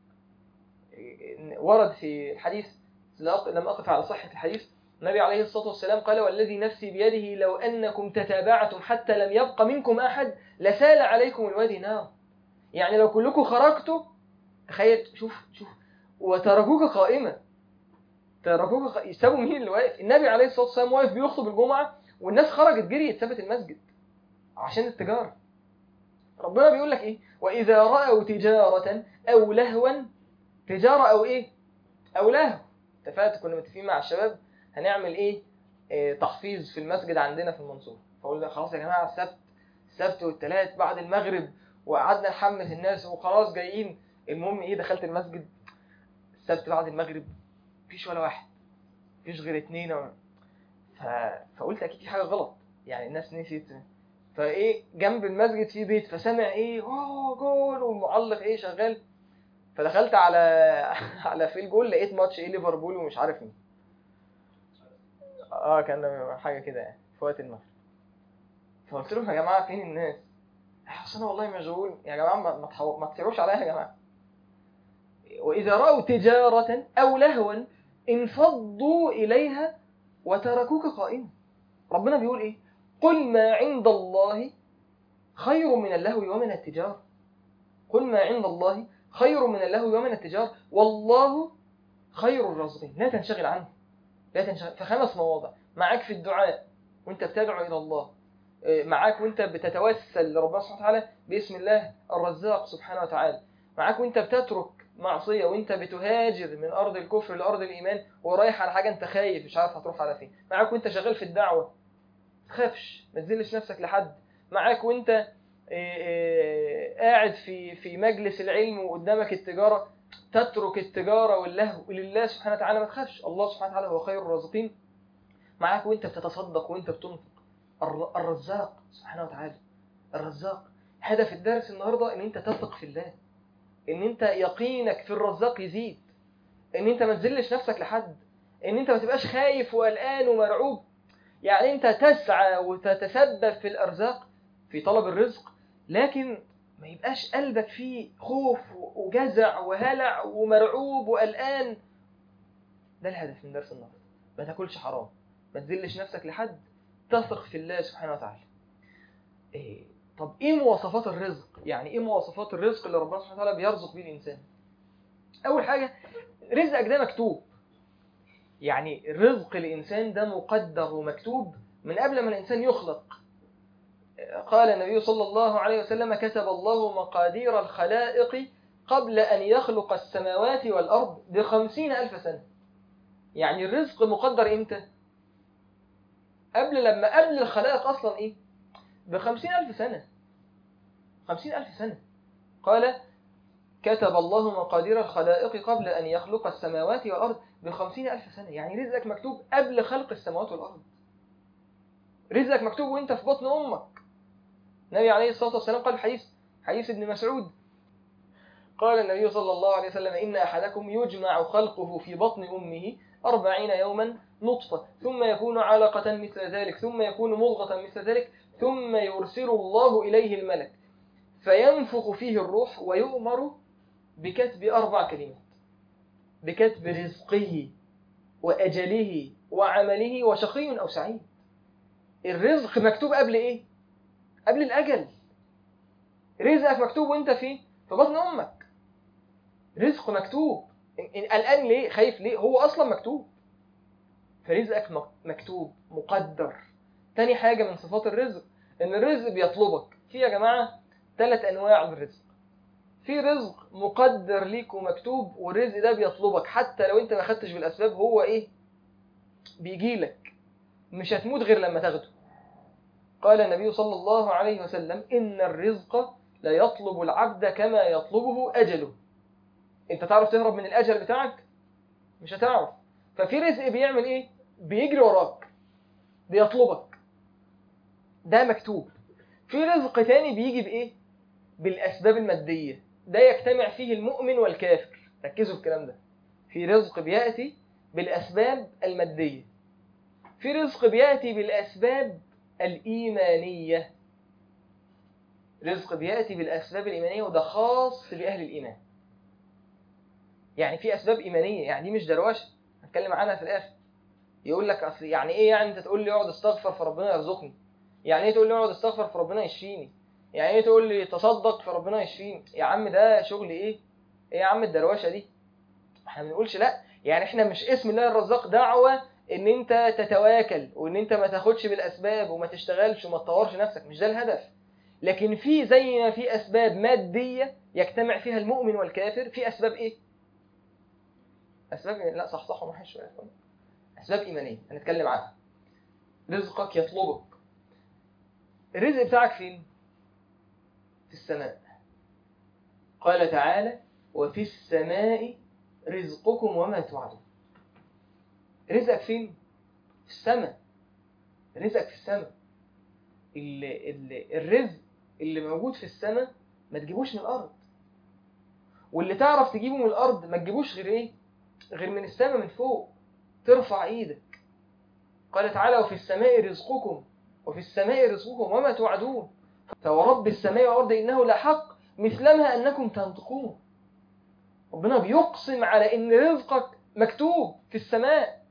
ورد في الحديث، لم أقف على صحة الحديث، النبي عليه الصلاة والسلام قال: والذي نفسي بيده لو أنكم تتابعتم حتى لم يبق منكم أحد لسال عليكم الوادي نار. يعني لو كلكم خرجتوا، تخيل، شوف شوف، وتركوك قائمة. تركوك خ... يسابوا مين اللي واقف؟ النبي عليه الصلاة والسلام واقف بيخطب الجمعة والناس خرجت جري تثبت المسجد عشان التجارة. ربنا بيقول لك إيه؟ وإذا رأوا تجارة أو لهوا، تجارة أو إيه؟ أو لهو. اتفقت، كنا متفقين مع الشباب هنعمل إيه؟ إيه تحفيظ في المسجد عندنا في المنصورة. فقلنا خلاص يا جماعة، السبت السبت والثلاث بعد المغرب، وقعدنا نحمس الناس وخلاص جايين. المهم إيه؟ دخلت المسجد السبت بعد المغرب، مفيش ولا واحد، مفيش غير اتنين و... ف... فقلت اكيد في حاجه غلط، يعني الناس نسيت. فايه جنب المسجد في بيت، فسمع ايه اوه جول والمعلق ايه شغال، فدخلت على على في الجول لقيت ماتش ايه ليفربول ومش عارف مين. اه كان حاجه كده يعني في وقت المغرب. فقلت لهم: يا جماعه فين الناس؟ اصل انا والله مشغول يا جماعه، ما تحو... ما تسيروش عليا يا جماعه. واذا راوا تجاره او لهوا انفضوا إليها وتركوك قائما. ربنا بيقول إيه؟ قل ما عند الله خير من اللهو ومن التجارة. قل ما عند الله خير من اللهو ومن التجارة والله خير الرازقين. لا تنشغل عنه، لا تنشغل. فخمس مواضع: معاك في الدعاء وانت بتدعو إلى الله، معاك وانت بتتوسل لربنا سبحانه وتعالى باسم الله الرزاق سبحانه وتعالى، معاك وانت بتترك معصية وانت بتهاجر من أرض الكفر لأرض الإيمان ورايح على حاجة انت خايف مش عارف هتروح على فين. معاك وانت شغال في الدعوة تخافش، ما تذلش نفسك لحد. معاك وانت إيه إيه قاعد في في مجلس العلم وقدامك التجارة تترك التجارة واللهو لله سبحانه وتعالى، ما تخافش، الله سبحانه وتعالى هو خير الرازقين. معاك وانت بتتصدق وانت بتنفق، الرزاق سبحانه وتعالى الرزاق. هدف الدرس النهاردة ان انت تثق في الله، ان انت يقينك في الرزاق يزيد، ان انت ما تذلش نفسك لحد، ان انت ما تبقاش خايف وقلقان ومرعوب. يعني انت تسعى وتتسبب في الارزاق في طلب الرزق، لكن ما يبقاش قلبك فيه خوف وجزع وهلع ومرعوب وقلقان. ده الهدف من درس النهارده. ما تاكلش حرام، ما تذلش نفسك لحد، تثق في الله سبحانه وتعالى. إيه طب ايه مواصفات الرزق؟ يعني ايه مواصفات الرزق اللي ربنا سبحانه وتعالى بيرزق بيه الانسان؟ اول حاجه رزقك ده مكتوب، يعني رزق الانسان ده مقدر ومكتوب من قبل ما الانسان يخلق. قال النبي صلى الله عليه وسلم: كتب الله مقادير الخلائق قبل ان يخلق السماوات والارض بخمسين الف سنه. يعني الرزق مقدر امتى؟ قبل لما قبل الخلائق اصلا ايه؟ بخمسين الف سنه. خمسين الف سنه. قال: كتب الله مقادير الخلائق قبل أن يخلق السماوات والأرض بخمسين ألف سنة. يعني رزقك مكتوب قبل خلق السماوات والأرض. رزقك مكتوب وانت في بطن أمك. النبي عليه الصلاة والسلام قال حديث حديث ابن مسعود، قال النبي صلى الله عليه وسلم: إن أحدكم يجمع خلقه في بطن أمه أربعين يوما نطفة ثم يكون علقة مثل ذلك ثم يكون مضغة مثل ذلك ثم يرسل الله إليه الملك فينفخ فيه الروح ويؤمر بكتب أربع كلمات: بكتب رزقه وأجله وعمله وشقي أو سعيد. الرزق مكتوب قبل إيه؟ قبل الأجل. رزقك مكتوب وانت في في بطن أمك. رزق مكتوب. الآن ليه؟ خايف ليه؟ هو أصلا مكتوب. فرزقك مكتوب مقدر. تاني حاجة من صفات الرزق إن الرزق بيطلبك. في يا جماعة ثلاث أنواع من الرزق. في رزق مقدر ليك ومكتوب، والرزق ده بيطلبك حتى لو انت ما خدتش بالاسباب، هو ايه؟ بيجي لك، مش هتموت غير لما تاخده. قال النبي صلى الله عليه وسلم: ان الرزق لا يطلب العبد كما يطلبه اجله. انت تعرف تهرب من الاجل بتاعك؟ مش هتعرف. ففي رزق بيعمل ايه؟ بيجري وراك، بيطلبك، ده مكتوب. في رزق تاني بيجي بايه؟ بالاسباب الماديه، ده يجتمع فيه المؤمن والكافر. ركزوا في الكلام ده. في رزق بيأتي بالأسباب المادية، في رزق بيأتي بالأسباب الإيمانية. رزق بيأتي بالأسباب الإيمانية وده خاص بأهل الإيمان. يعني في أسباب إيمانية، يعني دي مش دروشة، هنتكلم عنها في الآخر. يقول لك أصل يعني إيه؟ يعني أنت تقول لي اقعد استغفر فربنا يرزقني؟ يعني إيه تقول لي اقعد استغفر فربنا يشفيني؟ يعني ايه تقول لي تصدق فربنا يشفيني؟ يا عم ده شغل ايه؟ ايه يا عم الدروشه دي؟ احنا ما بنقولش لا، يعني احنا مش اسم الله الرزاق دعوه ان انت تتواكل وان انت ما تاخدش بالاسباب وما تشتغلش وما تطورش نفسك، مش ده الهدف. لكن في زي ما في اسباب ماديه يجتمع فيها المؤمن والكافر، في اسباب ايه؟ اسباب لا صح صح وما حش شويه. اسباب ايمانيه هنتكلم عنها. رزقك يطلبك. الرزق بتاعك فين؟ في السماء. قال تعالى: وفي السماء رزقكم وما توعدون. رزقك فين؟ في السماء. رزقك في السماء. اللي اللي الرزق اللي موجود في السماء ما تجيبوش من الأرض، واللي تعرف تجيبه من الأرض ما تجيبوش غير إيه؟ غير من السماء، من فوق. ترفع إيدك. قال تعالى: وفي السماء رزقكم وفي السماء رزقكم وما توعدون فورب السماء والأرض إنه لحق مثلما أنكم تنطقون. ربنا بيقسم على إن رزقك مكتوب في السماء.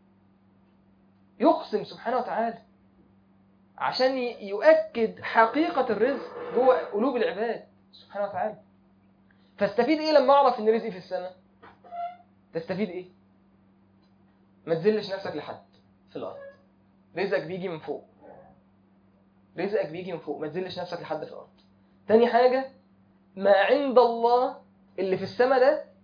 يقسم سبحانه وتعالى عشان يؤكد حقيقة الرزق جوه قلوب العباد سبحانه وتعالى. فاستفيد إيه لما أعرف إن رزقي في السماء؟ تستفيد إيه؟ ما تذلش نفسك لحد في الأرض. رزقك بيجي من فوق. رزقك بيجي من فوق، ما تذلش نفسك لحد في الأرض. تاني حاجة، ما عند الله اللي في السماء ده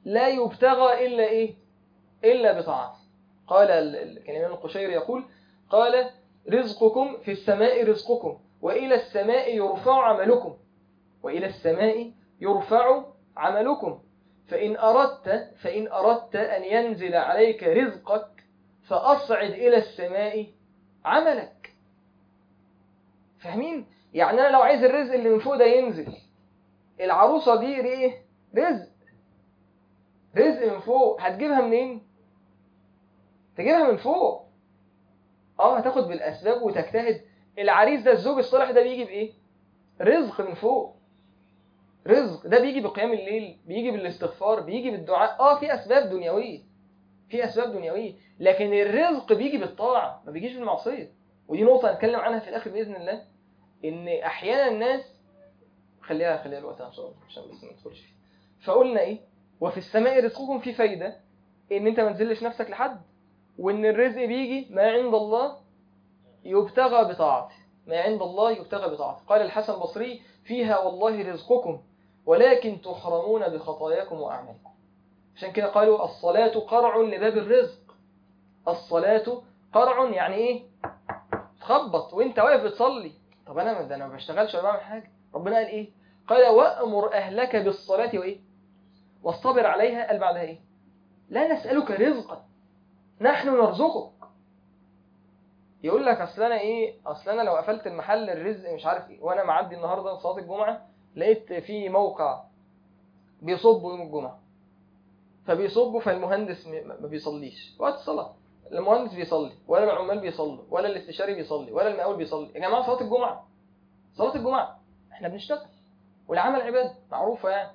لا يبتغى إلا إيه؟ إلا بطاعته. قال كان الإمام القشيري يقول قال رزقكم في السماء رزقكم وإلى السماء يرفع عملكم وإلى السماء يرفع عملكم فإن أردت فإن أردت أن ينزل عليك رزقك فأصعد إلى السماء عملك. فاهمين؟ يعني أنا لو عايز الرزق اللي من فوق ده ينزل، العروسة دي إيه؟ رزق رزق من فوق، هتجيبها منين؟ تجيبها من فوق. اه هتاخد بالأسباب وتجتهد. العريس ده الزوج الصالح ده بيجي بإيه؟ رزق من فوق. رزق ده بيجي بقيام الليل، بيجي بالاستغفار، بيجي بالدعاء. اه في أسباب دنيوية، في أسباب دنيوية، لكن الرزق بيجي بالطاعة، ما بيجيش بالمعصية. ودي نقطة هنتكلم عنها في الآخر بإذن الله. إن أحيانا الناس خليها خليها الوقت إن شاء الله عشان بس ما ندخلش فيه. فقلنا إيه؟ وفي السماء رزقكم، في فايدة إن أنت ما تنزلش نفسك لحد، وإن الرزق بيجي ما عند الله يبتغى بطاعته، ما عند الله يبتغى بطاعته. قال الحسن البصري فيها والله رزقكم ولكن تحرمون بخطاياكم وأعمالكم. عشان كده قالوا الصلاة قرع لباب الرزق. الصلاة قرع يعني إيه؟ تخبط وإنت واقف بتصلي. طب أنا ده أنا ما بشتغلش ولا بعمل حاجة. ربنا قال إيه؟ قال وأمر أهلك بالصلاة وإيه؟ واصطبر عليها. قال بعدها إيه؟ لا نسألك رزقا نحن نرزقك. يقول لك أصل أنا إيه؟ أصل أنا لو قفلت المحل الرزق مش عارف إيه. وأنا معدي النهاردة صلاة الجمعة لقيت في موقع بيصبوا يوم الجمعة، فبيصبوا فالمهندس ما بيصليش وقت الصلاة. المهندس بيصلي ولا العمال بيصلوا ولا الاستشاري بيصلي ولا المقاول بيصلي. يا جماعة صلاة الجمعة، صلاة الجمعة احنا بنشتغل، والعمل عبادة معروفة يعني.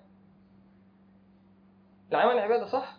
العمل عبادة صح؟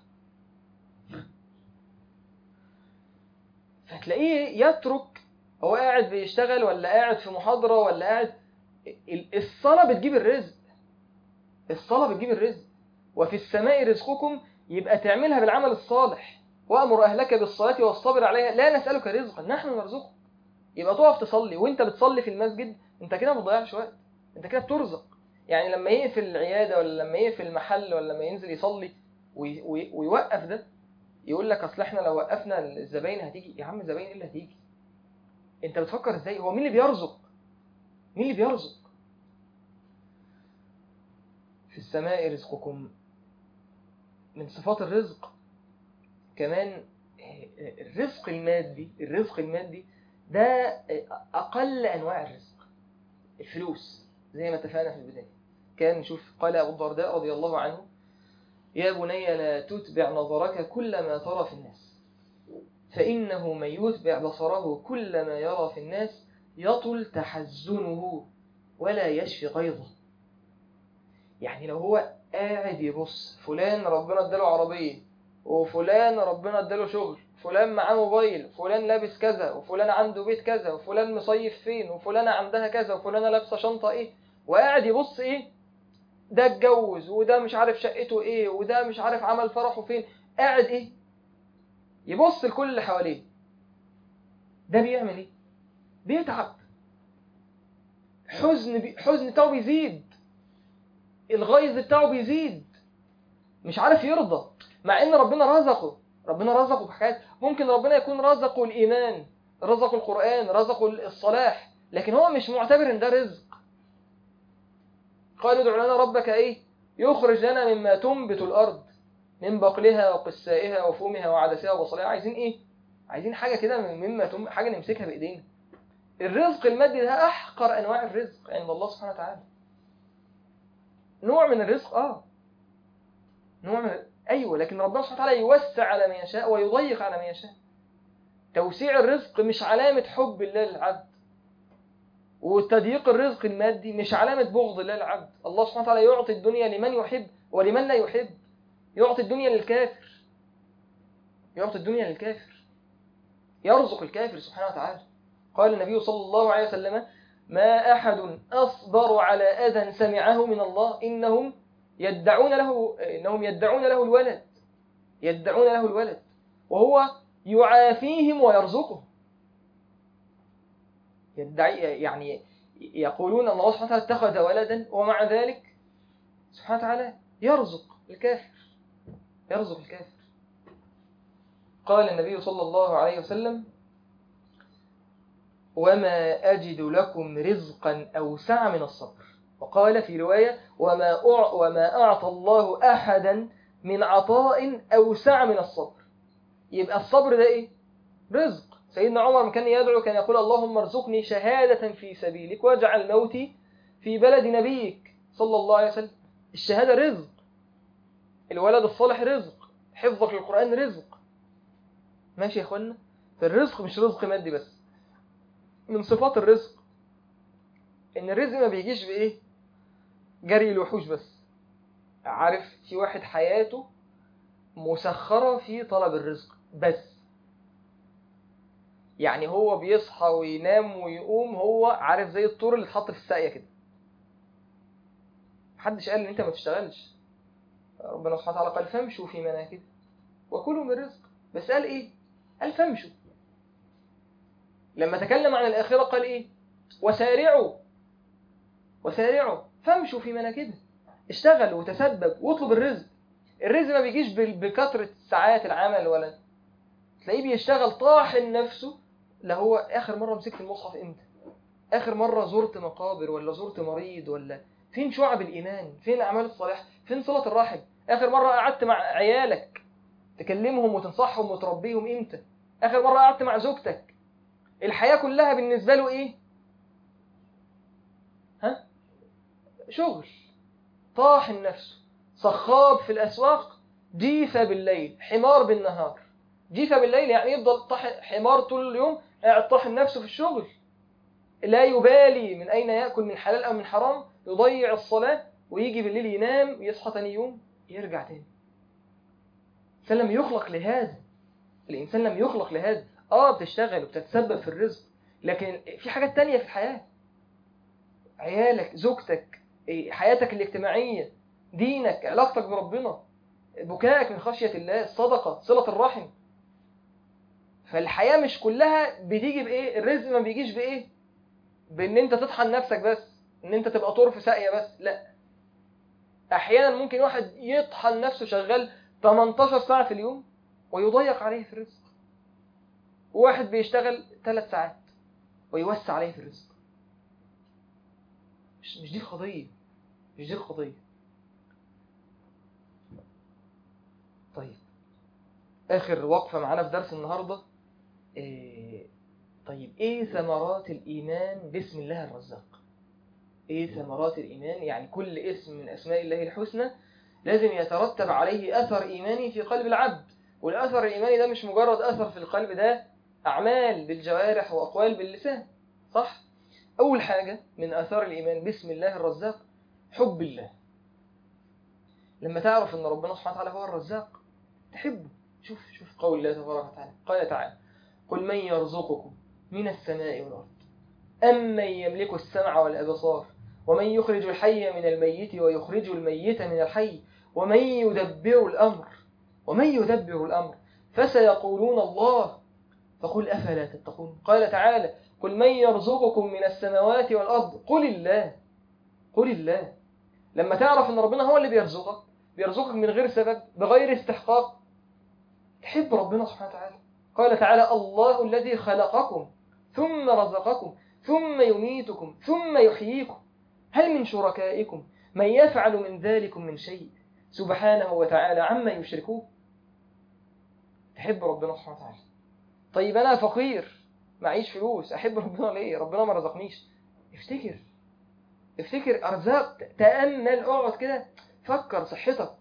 فتلاقيه يترك، هو قاعد بيشتغل ولا قاعد في محاضرة ولا قاعد. الصلاة بتجيب الرزق، الصلاة بتجيب الرزق. وفي السماء رزقكم يبقى تعملها بالعمل الصالح. وأمر أهلك بالصلاة واصطبر عليها لا نسألك رزقا نحن نرزقك. يبقى تقف تصلي وانت بتصلي في المسجد، انت كده ما بتضيعش وقت، انت كده بترزق. يعني لما يقفل العيادة ولا لما يقفل المحل ولا لما ينزل يصلي وي وي ويوقف ده، يقول لك اصل احنا لو وقفنا الزباين هتيجي. يا عم الزباين ايه اللي هتيجي؟ انت بتفكر ازاي؟ هو مين اللي بيرزق؟ مين اللي بيرزق؟ في السماء رزقكم. من صفات الرزق كمان الرزق المادي. الرزق المادي ده أقل أنواع الرزق. الفلوس زي ما اتفقنا في البداية. كان نشوف قال أبو الدرداء رضي الله عنه يا بني لا تتبع نظرك كل ما ترى في الناس فإنه من يتبع بصره كل ما يرى في الناس يطل تحزنه ولا يشفي غيظه. يعني لو هو قاعد يبص فلان ربنا اداله عربية، وفلان ربنا اداله شغل، فلان معاه موبايل، فلان لابس كذا، وفلان عنده بيت كذا، وفلان مصيف فين، وفلان عندها كذا، وفلان لابسه شنطة ايه، وقاعد يبص ايه، ده اتجوز وده مش عارف شقته ايه وده مش عارف عمل فرحه فين، قاعد ايه يبص لكل اللي حواليه. ده بيعمل ايه؟ بيتعب، حزن بي... حزن بتاعه بيزيد، الغيظ بتاعه بيزيد، مش عارف يرضى. مع ان ربنا رزقه، ربنا رزقه بحاجات. ممكن ربنا يكون رزقه الإيمان، رزقه القرآن، رزقه الصلاح، لكن هو مش معتبر ان ده رزق. قالوا ادع لنا ربك ايه يخرج لنا مما تنبت الأرض من بقلها وقسائها وفومها وعدسها وبصلها. عايزين ايه؟ عايزين حاجة كده مما تنبت، حاجة نمسكها بإيدينا. الرزق المادي ده أحقر أنواع الرزق عند الله سبحانه وتعالى. نوع من الرزق اه نوع من أيوة، لكن ربنا سبحانه وتعالى يوسع على من يشاء ويضيق على من يشاء. توسيع الرزق مش علامة حب الله للعبد، وتضييق الرزق المادي مش علامة بغض الله للعبد. الله سبحانه وتعالى يعطي الدنيا لمن يحب ولمن لا يحب. يعطي الدنيا للكافر، يعطي الدنيا للكافر، يرزق الكافر سبحانه وتعالى. قال النبي صلى الله عليه وسلم ما أحد أصبر على أذى سمعه من الله إنهم يدعون له إنهم يدعون له الولد يدعون له الولد وهو يعافيهم ويرزقهم. يدعي يعني يقولون أن الله سبحانه وتعالى اتخذ ولدا ومع ذلك سبحانه وتعالى يرزق الكافر. يرزق الكافر. قال النبي صلى الله عليه وسلم: وما أجد لكم رزقا أوسع من الصبر. وقال في رواية: وما أع... وما أعطى الله أحدا من عطاء أوسع من الصبر. يبقى الصبر ده إيه؟ رزق. سيدنا عمر كان يدعو، كان يقول: اللهم ارزقني شهادة في سبيلك واجعل موتي في بلد نبيك صلى الله عليه وسلم. الشهادة رزق، الولد الصالح رزق، حفظك للقرآن رزق. ماشي يا اخوانا؟ فالرزق مش رزق مادي بس. من صفات الرزق ان الرزق ما بيجيش بايه؟ جري الوحوش بس. عارف، في واحد حياته مسخرة في طلب الرزق بس. يعني هو بيصحى وينام ويقوم، هو عارف زي الطور اللي اتحط في الساقية كده. محدش قال ان انت ما تشتغلش. ربنا سبحانه وتعالى قال: فامشوا في مناكب وكلوا من رزق. بس قال ايه؟ قال فامشوا. لما تكلم عن الآخرة قال ايه؟ وسارعوا وسارعوا فامشوا في مناكبه. اشتغل وتسبب واطلب الرزق. الرزق ما بيجيش بكثرة ساعات العمل، ولا تلاقيه بيشتغل طاحن نفسه. لا هو آخر مرة مسكت المصحف امتى؟ آخر مرة زرت مقابر ولا زرت مريض؟ ولا فين شعب الإيمان؟ فين الأعمال الصالحة؟ فين صلة الرحم؟ آخر مرة قعدت مع عيالك تكلمهم وتنصحهم وتربيهم امتى؟ آخر مرة قعدت مع زوجتك؟ الحياة كلها بالنسبة له ايه؟ ها؟ شغل. طاحن نفسه، صخاب في الأسواق، جيفة بالليل، حمار بالنهار. جيفة بالليل يعني يفضل طاحن حمار طول اليوم، قاعد طاحن نفسه في الشغل، لا يبالي من أين يأكل، من حلال أو من حرام، يضيع الصلاة ويجي بالليل ينام، يصحى تاني يوم يرجع تاني. الإنسان لم يخلق لهذا. الإنسان لم يخلق لهذا. آه بتشتغل وبتتسبب في الرزق، لكن في حاجات تانية في الحياة. عيالك، زوجتك، حياتك الاجتماعية، دينك، علاقتك بربنا، بكائك من خشية الله، الصدقة، صلة الرحم. فالحياة مش كلها بتيجي بإيه؟ الرزق ما بيجيش بإيه؟ بإن أنت تطحن نفسك بس، إن أنت تبقى طور في ساقية بس. لا، أحيانا ممكن واحد يطحن نفسه شغال ثمانية عشر ساعة في اليوم ويضيق عليه في الرزق. وواحد بيشتغل ثلاث ساعات ويوسع عليه في الرزق. مش مش دي القضية. مش دي القضية. طيب، آخر وقفة معانا في درس النهاردة. إيه طيب إيه ثمرات الإيمان باسم الله الرزاق؟ إيه ثمرات الإيمان؟ يعني كل اسم من أسماء الله الحسنى لازم يترتب عليه أثر إيماني في قلب العبد. والأثر الإيماني ده مش مجرد أثر في القلب، ده أعمال بالجوارح وأقوال باللسان. صح؟ أول حاجة من آثار الإيمان باسم الله الرزاق حب الله. لما تعرف أن ربنا سبحانه وتعالى هو الرزاق تحبه. شوف شوف قول الله تبارك وتعالى. قال تعالى: قل من يرزقكم من السماء والأرض أمن يملك السمع والأبصار ومن يخرج الحي من الميت ويخرج الميت من الحي ومن يدبر الأمر ومن يدبر الأمر فسيقولون الله فقل أفلا تتقون. قال تعالى: قل من يرزقكم من السماوات والأرض قل الله قل الله. لما تعرف أن ربنا هو اللي بيرزقك، بيرزقك من غير سبب، بغير استحقاق، تحب ربنا سبحانه وتعالى. قال تعالى: الله الذي خلقكم ثم رزقكم ثم يميتكم ثم يحييكم هل من شركائكم من يفعل من ذلكم من شيء سبحانه وتعالى عما يشركون. تحب ربنا سبحانه وتعالى. طيب أنا فقير معيش فلوس، أحب ربنا ليه؟ ربنا ما رزقنيش. افتكر افتكر أرزاق. تأمل، اقعد كده فكر. صحتك،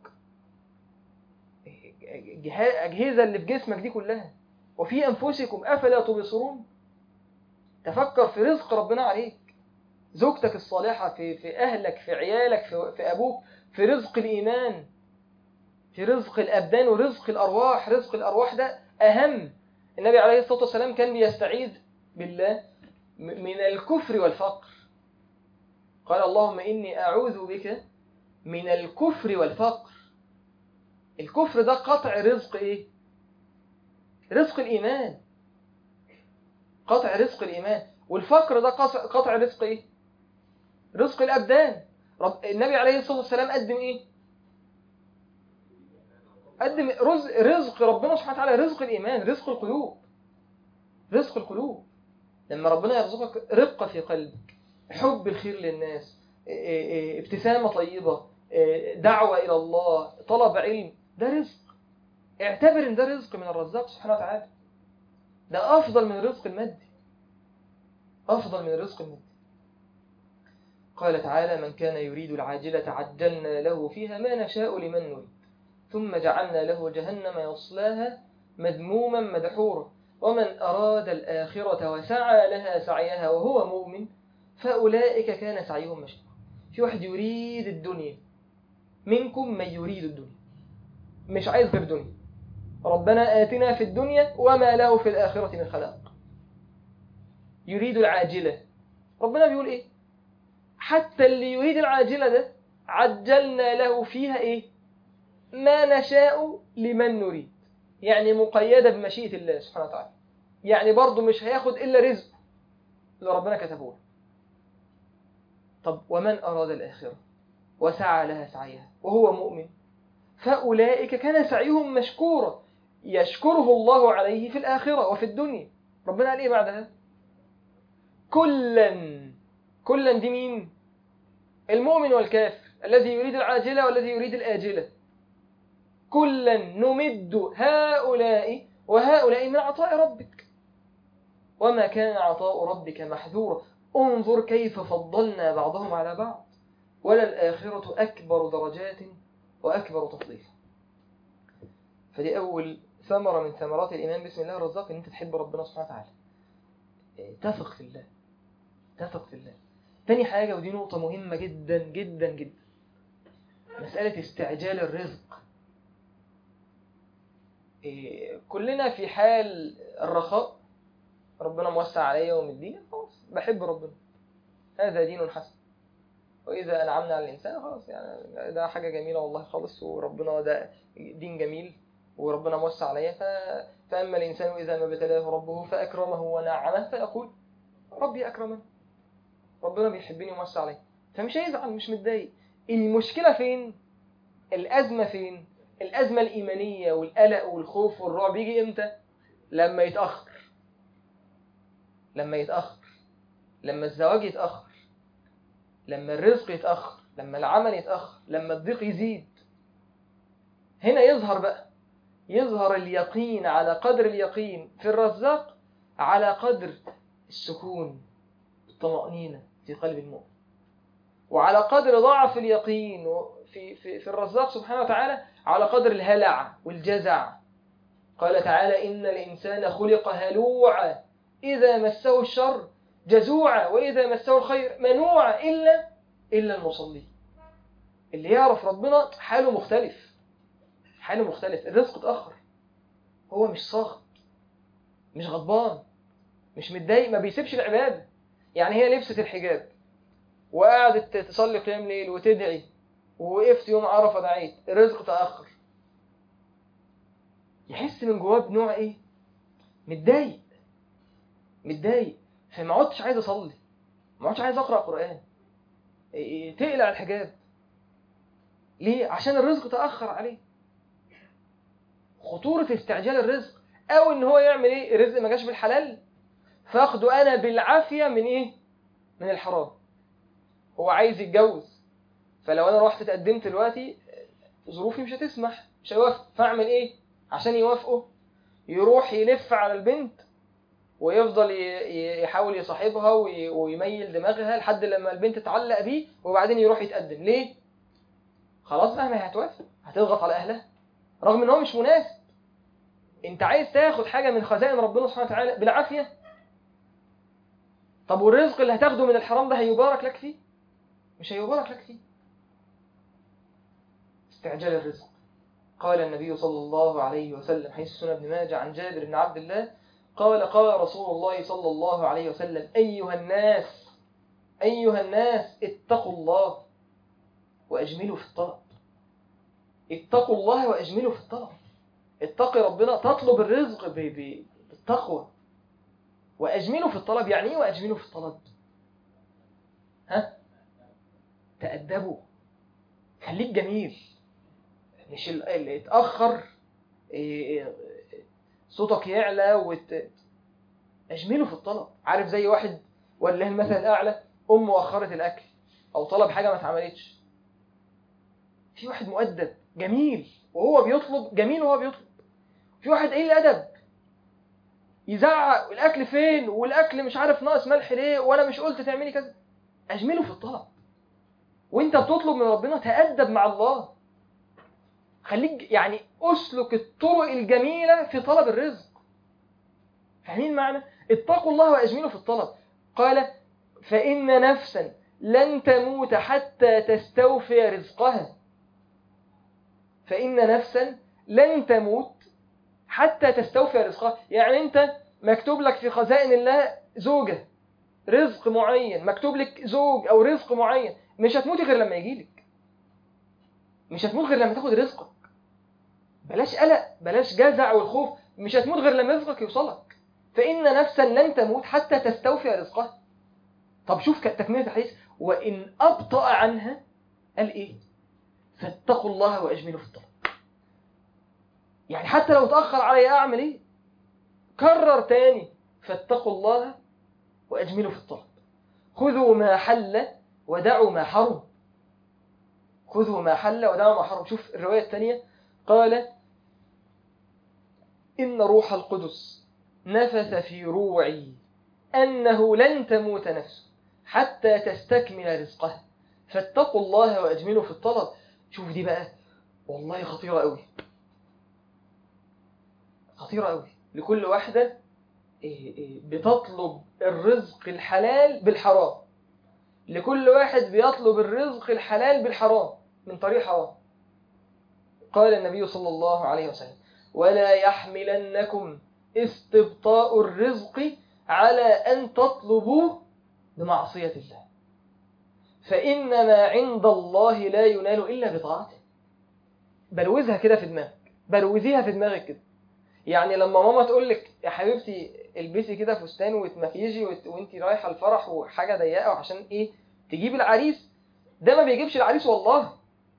أجهزة اللي في جسمك دي كلها، وفي أنفسكم أفلا تبصرون. تفكر في رزق ربنا عليك، زوجتك الصالحة، في في أهلك، في عيالك، في, في أبوك، في رزق الإيمان، في رزق الأبدان ورزق الأرواح. رزق الأرواح ده أهم. النبي عليه الصلاة والسلام كان بيستعيذ بالله من الكفر والفقر. قال: اللهم إني أعوذ بك من الكفر والفقر. الكفر ده قطع رزق إيه؟ رزق الإيمان، قطع رزق الإيمان. والفقر ده قطع رزق إيه؟ رزق الأبدان. رب النبي عليه الصلاة والسلام قدم إيه؟ قدم رزق, رزق ربنا سبحانه وتعالى، رزق الإيمان، رزق القلوب، رزق القلوب. لما ربنا يرزقك رقة في قلبك، حب الخير للناس، ابتسامة طيبة، دعوة إلى الله، طلب علم، ده رزق. اعتبر ان ده رزق من الرزاق سبحانه وتعالى. ده أفضل من الرزق المادي، أفضل من الرزق المادي. قال تعالى: من كان يريد العاجلة عجلنا له فيها ما نشاء لمن نريد ثم جعلنا له جهنم يصلاها مذموما مدحورا ومن أراد الآخرة وسعى لها سعيها وهو مؤمن فأولئك كان سعيهم مشكورا. في واحد يريد الدنيا منكم، من يريد الدنيا، مش عايز غير دنيا. ربنا آتنا في الدنيا وما له في الآخرة من خلاق. يريد العاجلة، ربنا بيقول إيه؟ حتى اللي يريد العاجلة ده عجلنا له فيها إيه؟ ما نشاء لمن نريد، يعني مقيدة بمشيئة الله سبحانه وتعالى. يعني برضه مش هياخد إلا رزق اللي ربنا كتبه. طب ومن أراد الآخرة وسعى لها سعيها وهو مؤمن فأولئك كان سعيهم مشكورا يشكره الله عليه في الآخرة وفي الدنيا. ربنا قال إيه بعدها؟ كلا. كلا دي مين؟ المؤمن والكافر، الذي يريد العاجلة والذي يريد الآجلة. كلا نمد هؤلاء وهؤلاء من عطاء ربك وما كان عطاء ربك محذورا انظر كيف فضلنا بعضهم على بعض وللآخرة أكبر درجات وأكبر تفضيلا. فدي أول ثمرة من ثمرات الإيمان بسم الله الرزاق، إن أنت تحب ربنا سبحانه وتعالى، تثق في الله، تثق في الله. تاني حاجة، ودي نقطة مهمة جدا جدا جدا، مسألة استعجال الرزق. كلنا في حال الرخاء، ربنا موسع عليا ومديني، خلاص بحب ربنا، هذا دين حسن. وإذا أنعمنا على الإنسان خلاص، يعني ده حاجة جميلة والله خالص، وربنا ده دين جميل وربنا موسع عليا. ف... فأما الإنسان إذا ما ابتلاه ربه فأكرمه ونعمه فيقول ربي أكرمن. ربنا بيحبني وموسع عليا، فمش هيزعل، مش متضايق. المشكلة فين؟ الأزمة فين؟ الأزمة الإيمانية والقلق والخوف والرعب يجي إمتى؟ لما يتأخر، لما يتأخر، لما الزواج يتأخر، لما الرزق يتأخر، لما العمل يتأخر، لما الضيق يزيد. هنا يظهر بقى، يظهر اليقين على قدر اليقين في الرزاق على قدر السكون والطمأنينة في قلب المؤمن، وعلى قدر ضعف اليقين في, في, في الرزاق سبحانه وتعالى على قدر الهلع والجزع. قال تعالى: إن الإنسان خلق هلوعا إذا مسه الشر جزوعا وإذا مسه الخير منوعا إلا إلا المصلي. اللي يعرف ربنا حاله مختلف، حاله مختلف. الرزق اتأخر، هو مش ساخط، مش غضبان، مش متضايق، ما بيسيبش العبادة. يعني هي لبست الحجاب وقعدت تصلي قيام ليل وتدعي ووقفت يوم عرفة دعيت، الرزق تأخر، يحس من جواه بنوع ايه؟ متضايق، متضايق. فما عدتش عايز اصلي، ما عدتش عايز اقرأ قرآن، تقلع الحجاب. ليه؟ عشان الرزق تأخر عليه. خطورة استعجال الرزق، او ان هو يعمل ايه؟ الرزق ما جاش بالحلال فاخده انا بالعافية من ايه؟ من الحرام. هو عايز يتجوز، فلو انا رحت اتقدمت دلوقتي ظروفي مش هتسمح، مش هيوافق، فاعمل ايه عشان يوافقه؟ يروح يلف على البنت ويفضل يحاول يصاحبها ويميل دماغها لحد لما البنت تعلق بيه، وبعدين يروح يتقدم. ليه؟ خلاص بقى ما هتوافق، هتضغط على اهلها رغم ان هو مش مناسب. انت عايز تاخد حاجة من خزائن ربنا سبحانه وتعالى بالعافية. طب والرزق اللي هتاخده من الحرام ده هيبارك لك فيه؟ مش هيبارك لك فيه. استعجال الرزق. قال النبي صلى الله عليه وسلم حديث سنن ابن ماجه عن جابر بن عبد الله قال: قال رسول الله صلى الله عليه وسلم: أيها الناس أيها الناس اتقوا الله وأجملوا في الطلب. اتقوا الله وأجملوا في الطلب. اتقي ربنا، تطلب الرزق بالتقوى. وأجملوا في الطلب، يعني ايه وأجملوا في الطلب؟ ها؟ تأدبوا، خليك جميل، مش اللي اتأخر صوتك يعلى وت... اجمله في الطلب. عارف زي واحد ولا المثل الأعلى أمه أخرت الأكل أو طلب حاجة ما اتعملتش، في واحد مؤدب جميل وهو بيطلب جميل وهو بيطلب، في واحد قليل أدب يزعق الأكل فين والأكل مش عارف ناقص ملح ليه وأنا مش قلت تعملي كذا. أجمله في الطلب، وانت بتطلب من ربنا تأدب مع الله. خليك يعني أسلك الطرق الجميلة في طلب الرزق. فاهمين معنى؟ اتقوا الله وأجملوا في الطلب. قال فإن نفسا لن تموت حتى تستوفي رزقها. فإن نفسا لن تموت حتى تستوفي رزقها. يعني انت مكتوب لك في خزائن الله زوجة، رزق معين، مكتوب لك زوج أو رزق معين، مش هتموتي غير لما يجيلك، مش هتموت غير لما تاخد رزقك. بلاش قلق، بلاش جزع والخوف، مش هتموت غير لما رزقك يوصلك. فإن نفسا لن تموت حتى تستوفي رزقها. طب شوف تكملة الحديث، وإن أبطأ عنها قال إيه؟ فاتقوا الله وأجملوا في الطلب. يعني حتى لو تأخر علي أعمل إيه؟ كرر تاني، فاتقوا الله وأجملوا في الطلب. خذوا ما حل ودعوا ما حرم. خذوا ما حل ودعوا ما حرم. شوف الرواية الثانية، قال إن روح القدس نفث في روعي أنه لن تموت نفس حتى تستكمل رزقها فاتقوا الله وأجملوا في الطلب. شوف دي بقى والله خطيرة قوي، خطيرة قوي لكل واحدة بتطلب الرزق الحلال بالحرام، لكل واحد بيطلب الرزق الحلال بالحرام من طريق حرام. قال النبي صلى الله عليه وسلم ولا يحملنكم استبطاء الرزق على أن تطلبوه بمعصية الله، فإنما عند الله لا ينال إلا بطاعته. بلوزها كده في دماغك، بلوزيها في دماغك كده. يعني لما ماما تقول لك يا حبيبتي البسي كده فستان وتمكيجي وانت رايحة الفرح وحاجة ضيقة وعشان ايه تجيب العريس، ده ما بيجيبش العريس والله.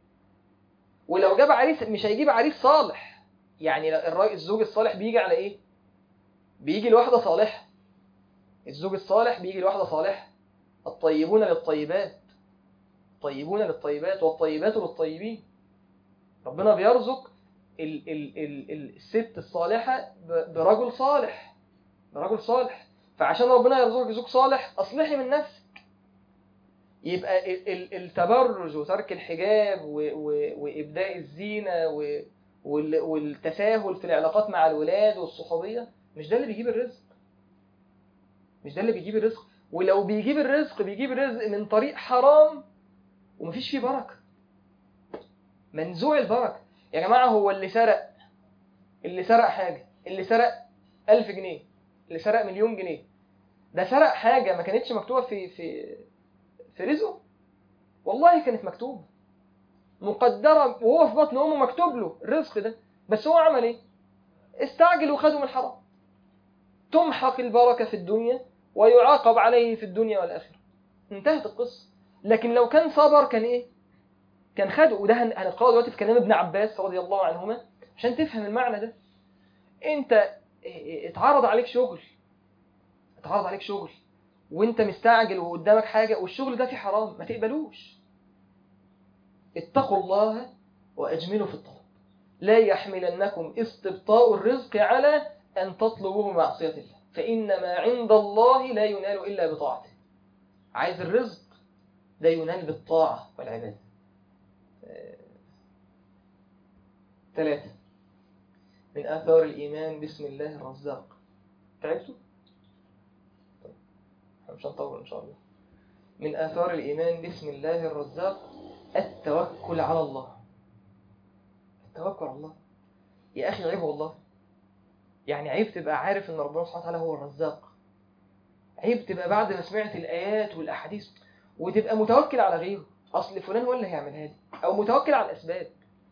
ولو جاب عريس مش هيجيب عريس صالح. يعني الزوج الصالح بيجي على ايه؟ بيجي لواحدة صالحة. الزوج الصالح بيجي لواحدة صالحة. الطيبون للطيبات، الطيبون للطيبات والطيبات للطيبين. ربنا بيرزق ال ال ال ال الست الصالحة برجل صالح، برجل صالح. فعشان ربنا يرزقك زوج صالح أصلحي من نفسك. يبقى ال ال التبرج وترك الحجاب وإبداء الزينة والتساهل في العلاقات مع الولاد والصحوبية مش ده اللي بيجيب الرزق، مش ده اللي بيجيب الرزق. ولو بيجيب الرزق بيجيب الرزق من طريق حرام ومفيش فيه بركة، منزوع البركة. يا جماعة هو اللي سرق، اللي سرق حاجة، اللي سرق ألف جنيه، اللي سرق مليون جنيه، ده سرق حاجة ما كانتش مكتوبة في في في رزقه. والله كانت مكتوبة مقدرة وهو في بطن أمه مكتوب له الرزق ده، بس هو عمل إيه؟ استعجل وخده من الحرام. تمحق البركة في الدنيا ويعاقب عليه في الدنيا والآخرة. انتهت القصة. لكن لو كان صبر كان إيه؟ كان خده. وده هنقرأ دلوقتي في كلام ابن عباس رضي الله عنهما عشان تفهم المعنى ده. انت اتعرض عليك شغل، اتعرض عليك شغل وانت مستعجل وقدامك حاجة والشغل ده فيه حرام، ما تقبلوش. اتقوا الله وأجملوا في الطلب. لا يحملنكم استبطاء الرزق على أن تطلبوه معصية الله، فإنما عند الله لا ينال إلا بطاعته. عايز الرزق ده ينال بالطاعة والعبادة. ثلاثة من آثار الإيمان بسم الله الرزاق. تعبتوا؟ طيب مش هنطول إن شاء الله. من آثار الإيمان بسم الله الرزاق التوكل على الله. التوكل على الله يا أخي عيب والله. يعني عيب تبقى عارف إن ربنا سبحانه وتعالى هو الرزاق. عيب تبقى بعد ما سمعت الآيات والأحاديث وتبقى متوكل على غيره، أصل فلان هو اللي هيعملها لي، أو متوكل على الأسباب.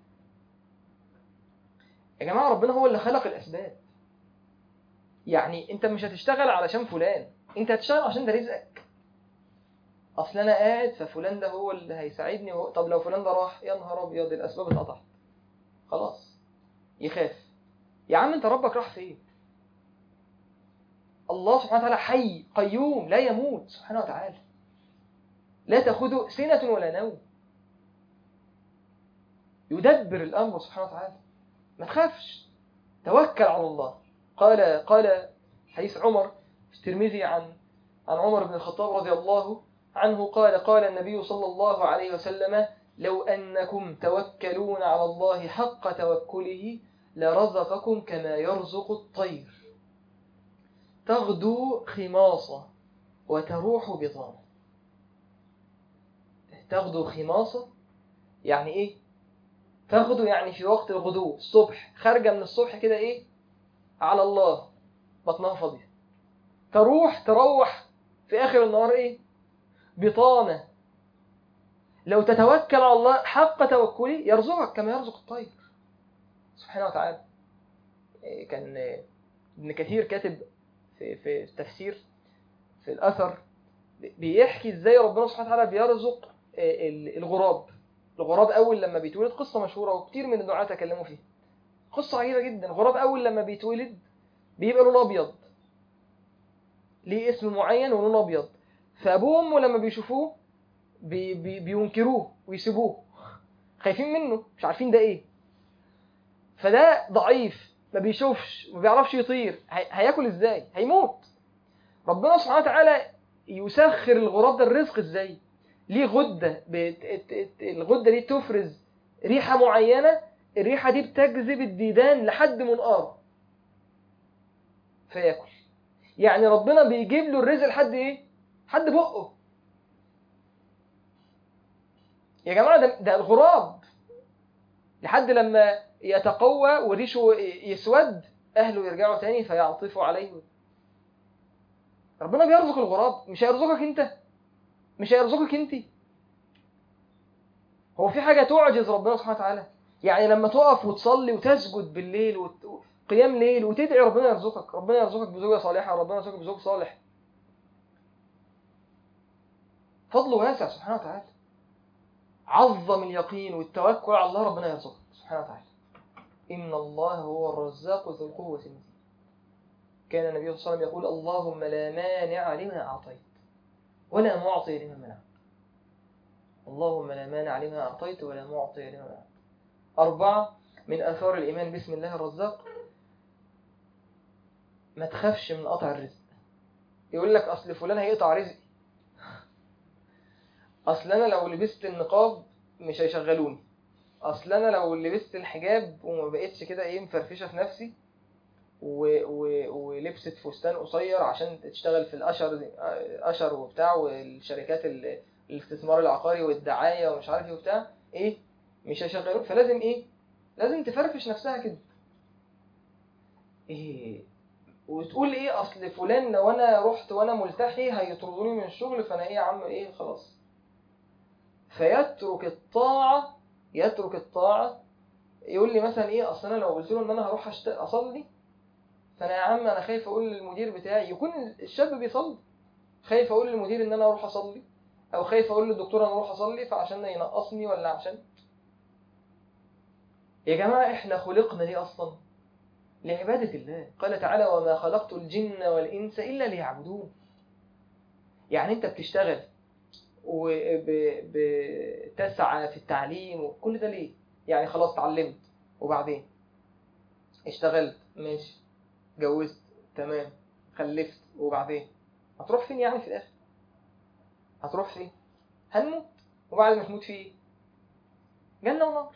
يا جماعة ربنا هو اللي خلق الأسباب. يعني أنت مش هتشتغل علشان فلان، أنت هتشتغل عشان ده رزقك. أصل أنا قاعد ففلان ده هو اللي هيساعدني وهو... طب لو فلان ده راح يا نهار أبيض الأسباب اتقطعت. خلاص يخاف. يا عم انت ربك راح فين؟ الله سبحانه وتعالى حي قيوم لا يموت سبحانه وتعالى، لا تأخذه سنة ولا نوم، يدبر الأمر سبحانه وتعالى. ما تخافش، توكل على الله. قال قال حديث عمر في الترمذي عن عن عمر بن الخطاب رضي الله عنه قال قال النبي صلى الله عليه وسلم: لو أنكم توكلون على الله حق توكله لرزقكم كما يرزق الطير تغدو خماصة وتروح بطانة. تغدو خماصة يعني إيه؟ تغدو يعني في وقت الغدو الصبح، خارجة من الصبح كده إيه؟ على الله، بطنها فاضية. تروح تروح في آخر النهار إيه؟ بطانة. لو تتوكل على الله حق توكله يرزقك كما يرزق الطير سبحانه وتعالى. كان ابن كثير كاتب في في التفسير في الأثر بيحكي ازاي ربنا سبحانه وتعالى بيرزق الغراب. الغراب أول لما بيتولد، قصة مشهورة وكتير من الدعاة تكلموا فيها، قصة عجيبة جدا. الغراب أول لما بيتولد بيبقى لونه أبيض، ليه اسم معين ولونه أبيض، فأبوه وأمه لما بيشوفوه بي بي بينكروه ويسيبوه، خايفين منه، مش عارفين ده إيه. فده ضعيف، ما بيشوفش، ما بيعرفش يطير، هياكل إزاي؟ هيموت. ربنا سبحانه وتعالى يسخر الغراب ده الرزق إزاي؟ ليه غدة، الغدة دي تفرز ريحة معينة، الريحة دي بتجذب الديدان لحد منقاره فياكل. يعني ربنا بيجيب له الرزق لحد ايه؟ حد بقه. يا جماعة ده, ده الغراب لحد لما يتقوى وريشه يسود أهله يرجعوا تاني فيعطفوا عليه. ربنا بيرزق الغراب، مش هيرزقك انت؟ مش هيرزقك انت؟ هو في حاجة تعجز ربنا سبحانه وتعالى؟ يعني لما تقف وتصلي وتسجد بالليل وت... قيام ليل وتدعي ربنا يرزقك، ربنا يرزقك بزوجة صالحة، ربنا يرزقك بزوج صالح. فضله واسع سبحانه وتعالى. عظم اليقين والتوكل على الله، ربنا يرزقك سبحانه وتعالى. إن الله هو الرزاق ذو القوة المتين. كان النبي صلى الله عليه وسلم يقول: اللهم لا مانع لما أعطيت ولا معطي لما منعت. اللهم لا مانع لما أعطيت ولا معطي لما منعت. أربعة من آثار الإيمان بسم الله الرزاق: ما تخافش من قطع الرزق. يقول لك أصل فلان هيقطع رزقي، أصل أنا لو لبست النقاب مش هيشغلوني، أصل أنا لو لبست الحجاب وما بقيتش كده إيه مفرفشة في نفسي و... و... ولبست فستان قصير عشان تشتغل في الأشر أشر وبتاع والشركات ال... الاستثمار العقاري والدعاية ومش عارف ايه وبتاع إيه، مش هيشغلوك. فلازم إيه؟ لازم تفرفش نفسها كده إيه، وتقول إيه أصل فلان لو أنا رحت وأنا ملتحي هيطردوني من الشغل، فأنا إيه يا عم إيه خلاص. فيترك الطاعة، يترك الطاعة. يقول لي مثلا إيه أصل أنا لو قلت له إن أنا هروح أشت... أصلي، فأنا يا عم أنا خايف أقول للمدير بتاعي، يكون الشاب بيصلي، خايف أقول للمدير إن أنا أروح أصلي، أو خايف أقول للدكتور أنا أروح أصلي فعشان ينقصني ولا عشان. يا جماعة إحنا خلقنا ليه أصلا؟ لعبادة الله. قال تعالى: وما خلقت الجن والإنس إلا ليعبدون. يعني أنت بتشتغل وبتسعى في التعليم وكل ده ليه؟ يعني خلاص تعلمت وبعدين اشتغلت ماشي، جوزت تمام، خلفت، وبعدين هتروح فين يعني في الآخر؟ هتروح فين؟ هنموت، وبعد ما تموت في ايه؟ جنة ونار.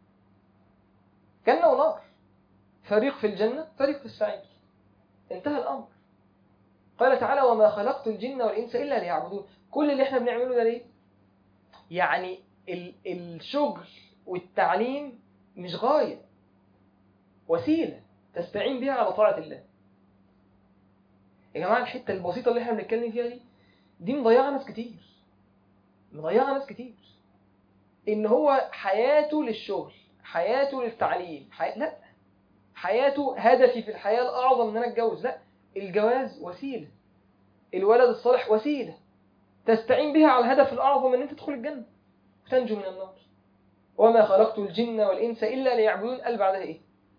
جنة ونار، فريق في الجنة فريق في السعير، انتهى الأمر. قال تعالى: وما خلقت الجن والإنس إلا ليعبدون. كل اللي احنا بنعمله ده ليه؟ يعني ال- الشغل والتعليم مش غاية، وسيلة تستعين بها على طاعة الله. يا جماعة الحتة البسيطة اللي احنا بنتكلم فيها دي دي مضيعة ناس كتير، مضيعة ناس كتير. إن هو حياته للشغل، حياته للتعليم، حي... لا، حياته هدفي في الحياة الأعظم إن أنا أتجوز. لا، الجواز وسيلة، الولد الصالح وسيلة تستعين بها على الهدف الأعظم إن أنت تدخل الجنة وتنجو من النار. وما خلقت الجن والإنس إلا ليعبدون. قال بعدها إيه؟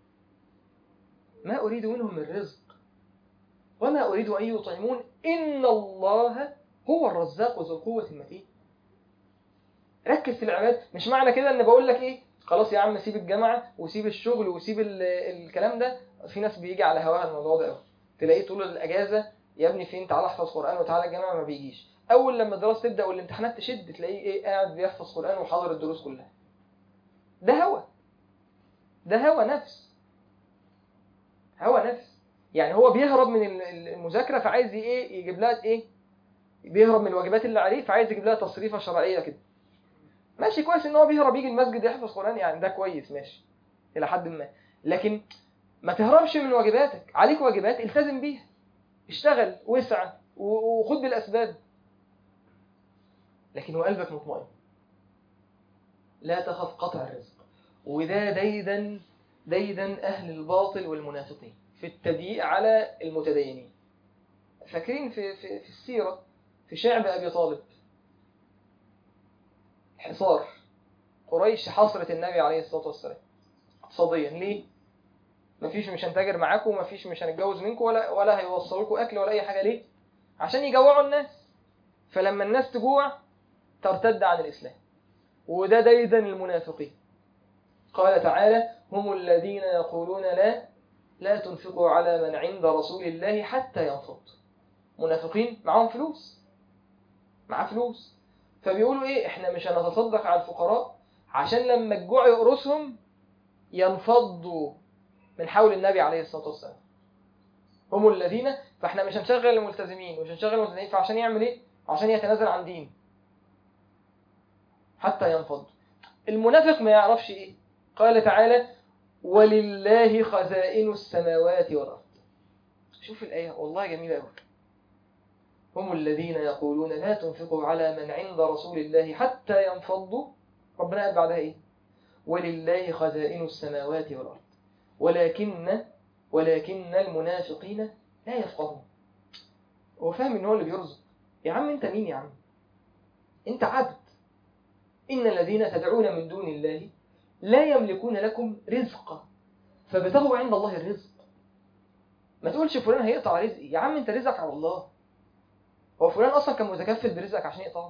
ما أريد منهم من رزق وما أريد أن يطعمون إن الله هو الرزاق ذو القوة المتين. ركز في العبادة. مش معنى كده أن بقول لك إيه خلاص يا عم سيب الجامعة وسيب الشغل وسيب الكلام ده. في ناس بيجي على هواها الموضوع ده قوي، تلاقيه طول الأجازة يا ابني فين تعالى احفظ قرآن وتعالى الجامعة، ما بيجيش. أول لما الدراسة تبدأ والامتحانات تشد تلاقيه إيه قاعد بيحفظ قرآن وحاضر الدروس كلها. ده هوى، ده هوى نفس، هوى نفس. يعني هو بيهرب من المذاكرة فعايز ايه يجيب لها ايه، بيهرب من الواجبات اللي عليه فعايز يجيب لها تصريفة شرعية كده. ماشي كويس ان هو بيهرب يجي المسجد يحفظ قرآن، يعني ده كويس ماشي الى حد ما، لكن ما تهربش من واجباتك. عليك واجبات التزم بيها، اشتغل واسعى وخد بالاسباب، لكن وقلبك مطمئن. لا تخف قطع الرزق. وده ديدا ديدا اهل الباطل والمنافقين في التضييق على المتدينين. فاكرين في, في, في السيرة في شعب أبي طالب، حصار قريش حصرت النبي عليه الصلاة والسلام اقتصاديا. ليه؟ مفيش مش هنتاجر معاكم، ومفيش مش هنتجوز منكم، ولا ولا هيوصلوا لكم أكل ولا أي حاجة. ليه؟ عشان يجوعوا الناس. فلما الناس تجوع ترتد عن الإسلام. وده ديدا المنافقين. قال تعالى هم الذين يقولون لا لا تنفقوا على من عند رسول الله حتى ينفض. منافقين معاهم فلوس، معاه فلوس، فبيقولوا ايه احنا مش هنتصدق على الفقراء عشان لما الجوع يقرصهم ينفضوا من حول النبي عليه الصلاة والسلام. هم الذين، فاحنا مش هنشغل الملتزمين ومش هنشغل الملتزمين، فعشان يعمل ايه؟ عشان يتنازل عن دين حتى ينفض. المنافق ما يعرفش ايه. قال تعالى ولله خزائن السماوات والأرض. شوف الآية والله جميلة أوي. هم الذين يقولون لا تنفقوا على من عند رسول الله حتى ينفضوا. ربنا قال بعدها ايه؟ ولله خزائن السماوات والأرض ولكن ولكن المنافقين لا يفقهون. هو فاهم ان هو اللي بيرزق. يا عم انت مين يا عم؟ انت عبد. ان الذين تدعون من دون الله لا يملكون لكم رزقا فابتغوا عند الله الرزق. ما تقولش فلان هيقطع رزقي. يا عم انت رزقك على الله. هو فلان اصلا كان متكفل برزقك عشان يقطعه؟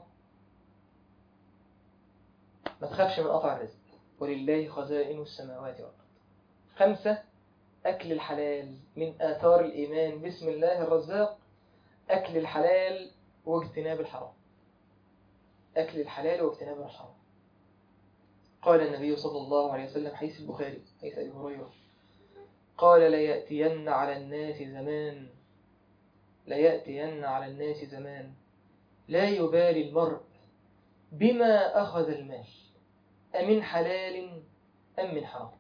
ما تخافش من قطع الرزق. ولله خزائن السماوات والأرض. خمسة، أكل الحلال. من آثار الإيمان بسم الله الرزاق أكل الحلال واجتناب الحرام. أكل الحلال واجتناب الحرام. قال النبي صلى الله عليه وسلم حديث البخاري حديث أبي هريرة قال ليأتين على الناس زمان ليأتين على الناس زمان لا يبالي المرء بما أخذ المال أمن حلال أم من حرام.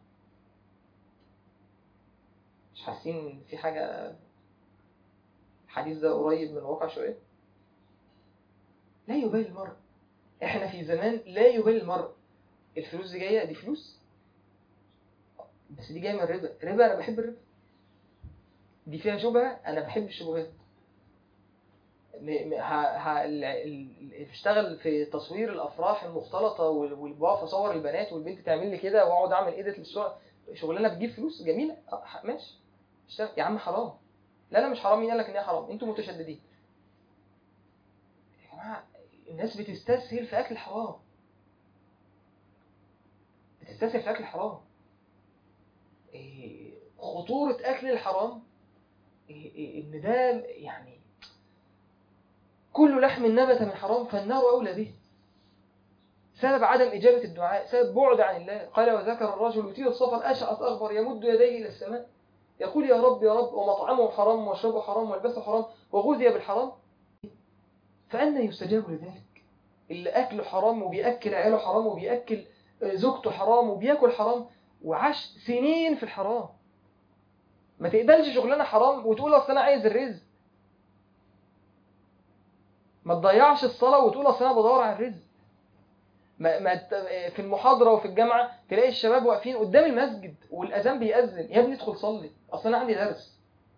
مش حاسين في حاجة؟ الحديث ده قريب من الواقع شوية. لا يبالي المرء. احنا في زمان لا يبالي المرء. الفلوس دي جاية، دي فلوس بس دي جاية من الربا. الربا أنا بحب الربا. دي فيها شبهة، أنا بحب الشبهات. اشتغل في تصوير الأفراح المختلطة والبقى أصور البنات والبنت تعمل لي كده وأقعد أعمل إيديت للصور. شغلانة بتجيب فلوس جميلة ماشي اشتغل يا عم. حرام؟ لا لا مش حرام. مين قال لك إن هي حرام؟ أنتوا متشددين يا جماعة. الناس بتستسهل في أكل الحرام، بتستسهل في أكل الحرام. إيه خطورة أكل الحرام؟ إيه إيه إن ده يعني كل لحم نبت من حرام فالنار أولى به. سبب عدم إجابة الدعاء، سبب بعد عن الله. قال وذكر الرجل يطيل السفر أشعث أغبر يمد يديه إلى السماء يقول يا رب يا رب ومطعمه حرام ومشربه حرام والبسه حرام وغذي بالحرام فأنا يستجاب لذلك؟ اللي أكله حرام وبيأكل عياله حرام وبيأكل زوجته حرام وبيأكل حرام وعاش سنين في الحرام. ما تقبلش شغلانة حرام وتقول أصل أنا عايز الرزق. ما تضيعش الصلاة وتقول أصل أنا بدور على الرزق. ما ما في المحاضرة وفي الجامعة تلاقي الشباب واقفين قدام المسجد والأذان بيأذن. يا ابني ادخل صلي أصل أنا عندي درس.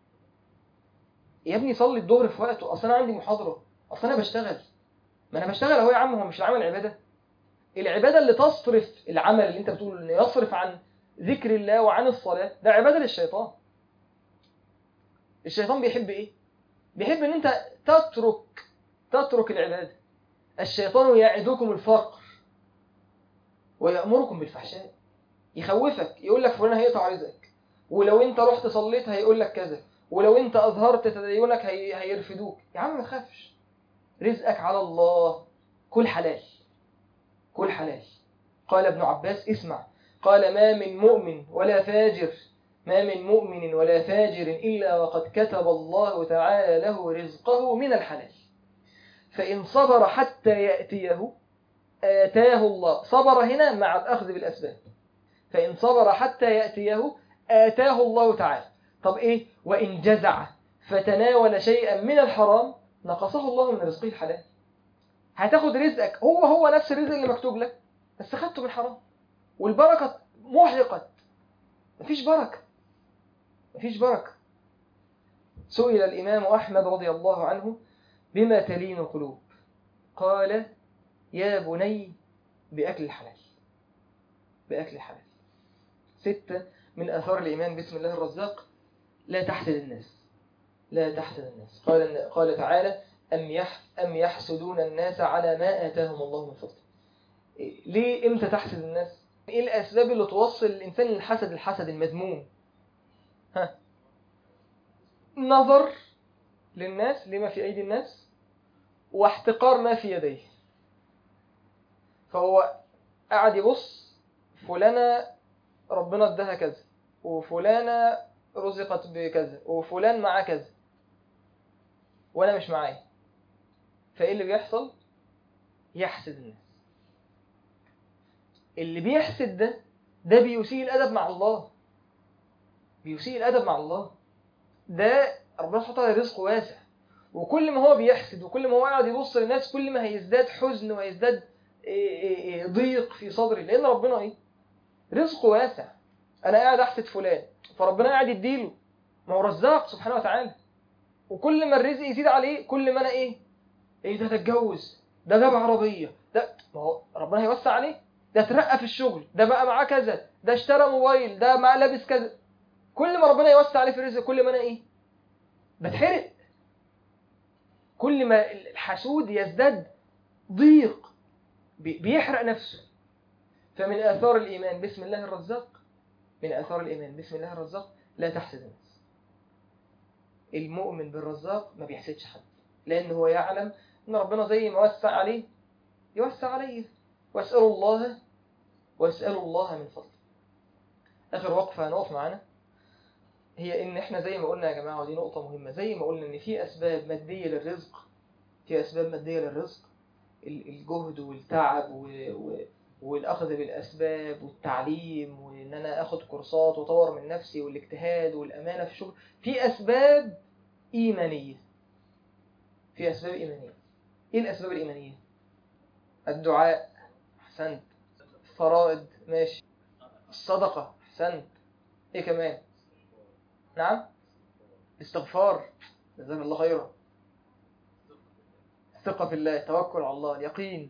يا ابني صلي الظهر في وقته أصل أنا عندي محاضرة. أصل أنا بشتغل. ما أنا بشتغل أهو يا عم. هو مش العمل عبادة؟ العبادة اللي تصرف العمل اللي انت بتقول انه يصرف عن ذكر الله وعن الصلاة، ده عبادة للشيطان. الشيطان بيحب ايه؟ بيحب ان انت تترك تترك العبادة. الشيطان يعدكم الفقر ويأمركم بالفحشاء، يخوفك، يقول لك فلان هيقطع رزقك، ولو انت رحت صليت هيقول لك كذا، ولو انت اظهرت تدينك هي... هيرفدوك. يا عم ما تخافش، رزقك على الله، كل حلال كل حلال. قال ابن عباس اسمع، قال ما من مؤمن ولا فاجر ما من مؤمن ولا فاجر إلا وقد كتب الله تعالى له رزقه من الحلال، فإن صبر حتى يأتيه آتاه الله. صبر هنا مع الأخذ بالأسباب. فإن صبر حتى يأتيه آتاه الله تعالى. طب إيه؟ وإن جزع فتناول شيئا من الحرام نقصه الله من رزقه الحلال. هتاخد رزقك هو هو نفس الرزق اللي مكتوب لك، بس خدته من حرام، والبركة محرقت، مفيش بركة مفيش بركة. سئل الإمام أحمد رضي الله عنه بما تلين القلوب، قال يا بني بأكل الحلال. بأكل الحلال. ستة من آثار الإيمان بسم الله الرزاق، لا تحسد الناس. لا تحسد الناس. قال قال تعالى أم يح أم يحسدون الناس على ما آتاهم الله من فضله. ليه إمتى تحسد الناس؟ إيه الأسباب اللي توصل الإنسان للحسد، الحسد المذموم؟ ها، نظر للناس لما في أيدي الناس، واحتقار ما في يديه. فهو قاعد يبص، فلانة ربنا اداها كذا، وفلانة رزقت بكذا، وفلان معاه كذا، وأنا مش معايا. فإيه اللي بيحصل؟ يحسد الناس. اللي بيحسد ده ده بيسيء الأدب مع الله، بيسيء الأدب مع الله. ده ربنا سبحانه وتعالى رزقه واسع، وكل ما هو بيحسد وكل ما هو قاعد يبص للناس كل ما هيزداد حزن ويزداد ضيق في صدري، لأن ربنا إيه؟ رزقه واسع. أنا قاعد أحسد فلان فربنا قاعد يديله، ما هو رزاق سبحانه وتعالى، وكل ما الرزق يزيد عليه كل ما أنا إيه؟ إيه ده؟ ده اتجوز، ده جاب عربية، ده ما هو ربنا هيوسع عليه، ده اترقى في الشغل، ده بقى معاه كذا، ده اشترى موبايل، ده معاه لابس كذا. كل ما ربنا يوسع عليه في الرزق كل ما أنا إيه؟ بتحرق. كل ما الحسود يزداد ضيق بيحرق نفسه. فمن آثار الإيمان بسم الله الرزاق، من آثار الإيمان بسم الله الرزاق لا تحسد الناس. المؤمن بالرزاق ما بيحسدش حد، لأنه هو يعلم أن ربنا زي ما وسع عليه يوسع عليه. واسألوا الله واسألوا الله من فضله. آخر وقفة هنقف معانا هي إن إحنا زي ما قلنا يا جماعة، ودي نقطة مهمة، زي ما قلنا إن في أسباب مادية للرزق، في أسباب مادية للرزق، الجهد والتعب والأخذ بالأسباب والتعليم، وإن أنا أخذ كورسات وطور من نفسي والاجتهاد والأمانة في الشغل. في أسباب إيمانية، في أسباب إيمانية. إيه الأسباب الإيمانية؟ الدعاء، أحسنت. الفرائض، ماشي. الصدقة، أحسنت. إيه كمان؟ نعم، الاستغفار، جزاك الله خيرا. الثقة في الله، توكل على الله، اليقين،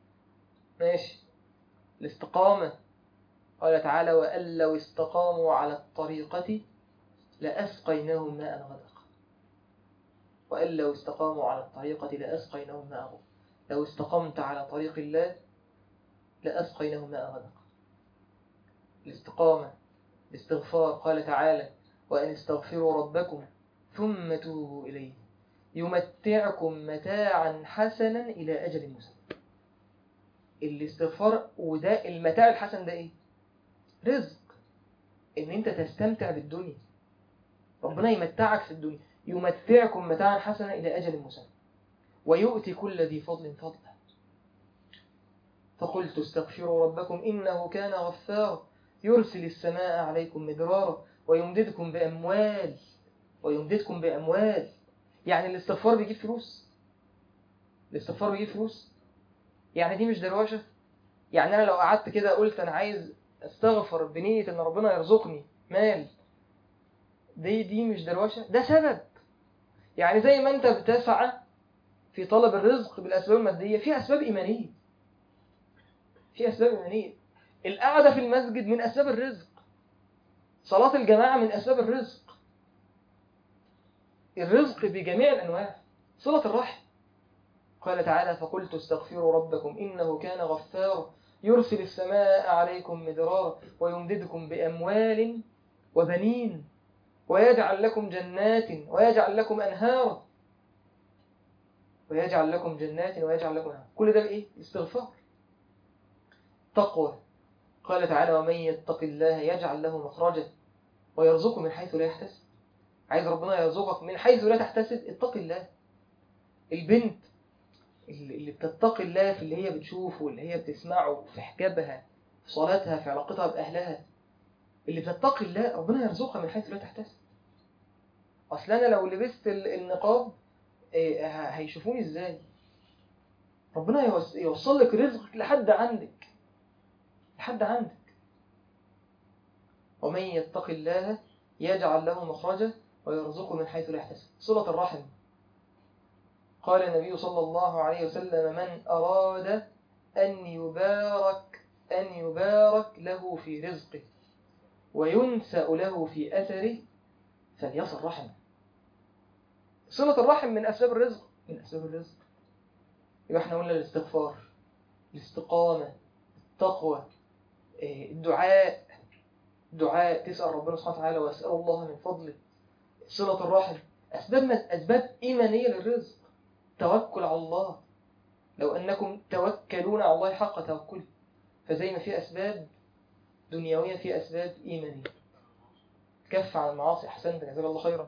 ماشي. الاستقامة، قال تعالى وأن لو استقاموا على الطريقة لأسقيناهم ماء غدقا. وأن لو استقاموا على الطريقة لأسقيناهم ماء غدقا. لو استقمت على طريق الله لأسقيناهم ماء غدقا. الاستقامة، الاستغفار، قال تعالى وأن استغفروا ربكم ثم توبوا إليه يمتعكم متاعا حسنا إلى أجل مسمى. الاستغفار وده المتاع الحسن ده إيه؟ رزق، إن أنت تستمتع بالدنيا، ربنا يمتعك في الدنيا. يمتعكم متاعا حسنا إلى أجل مسمى ويؤتي كل ذي فضل فضله. فقلت استغفروا ربكم إنه كان غفارا يرسل السماء عليكم مدرارا ويمددكم بأموال ويمددكم بأموال. يعني الاستغفار بيجيب فلوس، الاستغفار بيجيب فلوس. يعني دي مش دروشة. يعني أنا لو قعدت كده قلت أنا عايز استغفر بنية أن ربنا يرزقني مال، دي دي مش دروشة، ده سبب. يعني زي ما أنت بتسعى في طلب الرزق بالأسباب المادية، في أسباب إيمانية، في أسباب إيمانية. القعدة في المسجد من أسباب الرزق، صلاة الجماعة من أسباب الرزق، الرزق بجميع الأنواع. صلة الرحم، قال تعالى فقلت استغفروا ربكم إنه كان غفارا يرسل السماء عليكم مدرارا ويمددكم بأموال وبنين ويجعل لكم جنات ويجعل لكم أنهارا ويجعل لكم جنات ويجعل لكم أنهارا. كل ده بإيه؟ استغفار. تقوى، قال تعالى ومن يتق الله يجعل له مخرجا ويرزقه من حيث لا يحتسب. عايز ربنا يرزقك من حيث لا تحتسب، اتق الله. البنت اللي بتتقي الله في اللي هي بتشوفه واللي هي بتسمعه، في حجابها، في صلاتها، في علاقتها بأهلها، اللي بتتقي الله ربنا يرزقها من حيث لا تحتسب. أصل أنا لو لبست النقاب هيشوفوني إزاي؟ ربنا يوصل لك رزقك لحد عندك، لحد عندك. ومن يتق الله يجعل له مخرجا ويرزقه من حيث لا يحتسب. صلة الرحم، قال النبي صلى الله عليه وسلم من أراد أن يبارك أن يبارك له في رزقه وينسأ له في أثره فليصل رحمه. صلة الرحم من أسباب الرزق، من أسباب الرزق. يبقى احنا قلنا الاستغفار، الاستقامة، التقوى، الدعاء، الدعاء تسأل ربنا سبحانه وتعالى ويسأل الله من فضله. صلة الرحم أسباب أسباب إيمانية للرزق. توكل على الله، لو أنكم توكلون على الله حق توكله. فزي ما في أسباب دنيوية في أسباب إيمانية. كف عن المعاصي، أحسنت جزاك الله خيرا.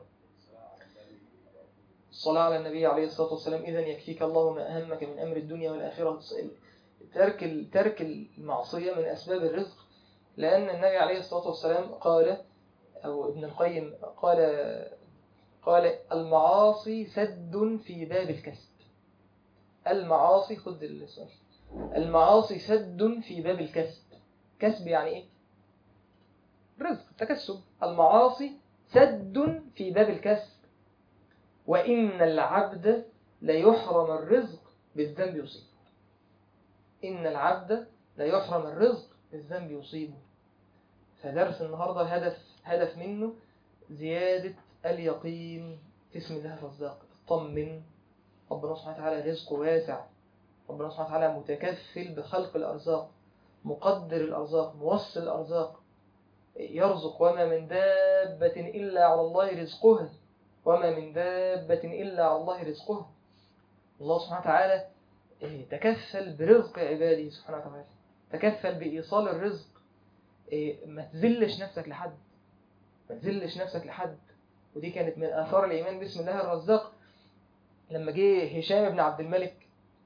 الصلاة على النبي عليه الصلاة والسلام إذن يكفيك الله ما أهمك من أمر الدنيا والآخرة. ترك ترك المعصية من أسباب الرزق، لأن النبي عليه الصلاة والسلام قال، أو ابن القيم قال قال المعاصي سد في باب الكسب. المعاصي، خد السؤال، المعاصي سد في باب الكسب. كسب يعني إيه؟ رزق، تكسب. المعاصي سد في باب الكسب، وإن العبد ليحرم الرزق بالذنب يصيبه. إن العبد ليحرم الرزق بالذنب يصيبه. فدرس النهاردة هدف هدف منه زيادة اليقين في اسم الله الرزاق. اطمن، ربنا سبحانه وتعالى رزقه واسع، ربنا سبحانه وتعالى متكفل بخلق الأرزاق، مقدر الأرزاق، موصل الأرزاق، يرزق. وما من دابة إلا على الله رزقها، وما من دابة إلا على الله رزقها. الله سبحانه وتعالى تكفل برزق عباده سبحانه وتعالى، تكفل بإيصال الرزق. ما تذلش نفسك لحد، ما تذلش نفسك لحد. ودي كانت من آثار الإيمان باسم الله الرزاق. لما جه هشام بن عبد الملك،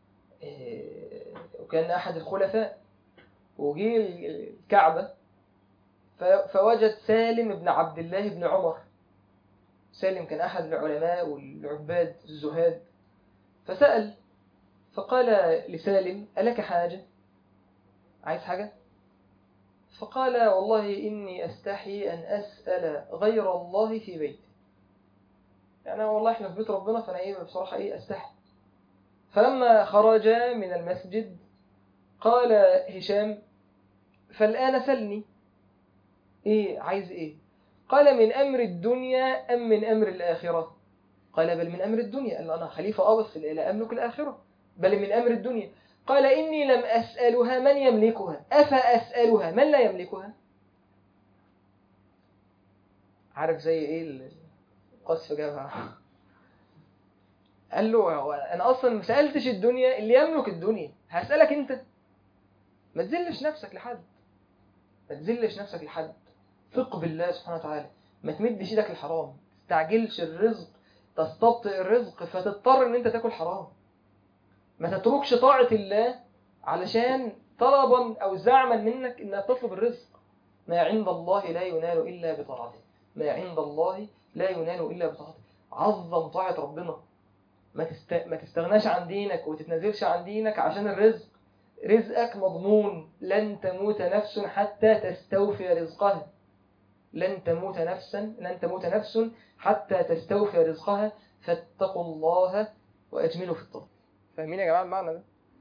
وكان أحد الخلفاء، وجه الكعبة فوجد سالم بن عبد الله بن عمر. سالم كان أحد العلماء والعباد الزهاد. فسأل، فقال لسالم ألك حاجة؟ عايز حاجة؟ فقال والله إني أستحي أن أسأل غير الله في بيتي. يعني والله إحنا في بيت ربنا، فأنا إيه بصراحة إيه أستحي. فلما خرج من المسجد قال هشام فالآن سلني، إيه عايز إيه؟ قال من أمر الدنيا أم من أمر الآخرة؟ قال بل من أمر الدنيا. قال أنا خليفة آه بس لا أملك الآخرة، بل من أمر الدنيا. قال إني لم أسألها من يملكها أفأسألها من لا يملكها؟ عارف زي إيه القصف جابها. قال له أنا أصلا ما سألتش الدنيا اللي يملك الدنيا، هسألك أنت. ما تذلش نفسك لحد، ما تذلش نفسك لحد. ثق بالله سبحانه وتعالى، ما تمدش ايدك الحرام، ما تستعجلش الرزق، تستبطئ الرزق فتضطر ان انت تاكل حرام. ما تتركش طاعة الله علشان طلبا او زعما منك انك تطلب الرزق. ما عند الله لا ينال الا بطاعته، ما عند الله لا ينال الا بطاعته. عظم طاعة ربنا، ما تست... ما تستغناش عن دينك وتتنازلش عن دينك عشان الرزق. رزقك مضمون، لن تموت نفس حتى تستوفي رزقها. لن تموت نفسا لن تموت نفس حتى تستوفي رزقها، فاتقوا الله وأجملوا في الطلب. فاهمين يا جماعة المعنى ده؟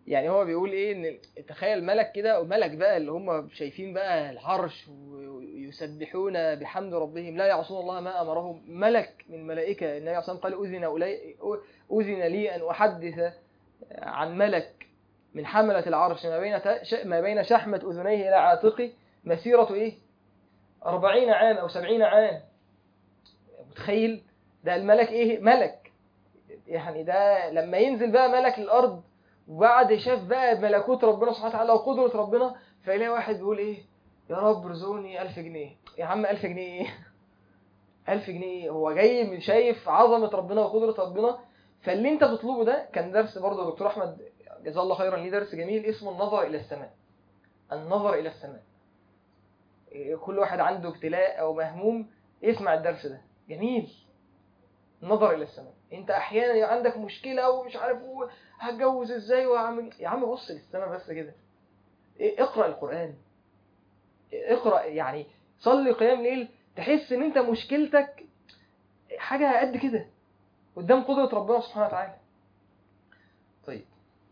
يعني هو بيقول ايه، ان تخيل ملك كده، وملك بقى اللي هم شايفين بقى العرش ويسبحون بحمد ربهم لا يعصون الله ما امرهم، ملك من الملائكه. النبي عليه الصلاه والسلام قال اذن أولي اذن لي ان احدث عن ملك من حمله العرش ما بين ما بين شحمه اذنيه الى عاتقه مسيره ايه أربعين عام او سبعين عام. متخيل ده الملك ايه، ملك يعني. ده لما ينزل بقى ملك الارض وبعد شاف بقى ملكوت ربنا سبحانه وتعالى وقدرة ربنا، فيلاقي واحد بيقول ايه، يا رب ارزقني ألف جنيه. يا عم ألف جنيه ايه؟ ألف جنيه ايه؟ هو جاي من شايف عظمة ربنا وقدرة ربنا. فاللي انت بتطلبه ده كان درس برضه دكتور احمد جزاه الله خيرا، ليه درس جميل اسمه النظر الى السماء. النظر الى السماء. كل واحد عنده ابتلاء او مهموم يسمع الدرس ده، جميل. النظر الى السماء. انت احيانا عندك مشكله ومش عارف هتجوز ازاي وهعمل، يا عم بص للسماء بس كده. اقرا القران، اقرا يعني صلي قيام ليل، تحس ان انت مشكلتك حاجه قد كده قدام قدره ربنا سبحانه وتعالى. طيب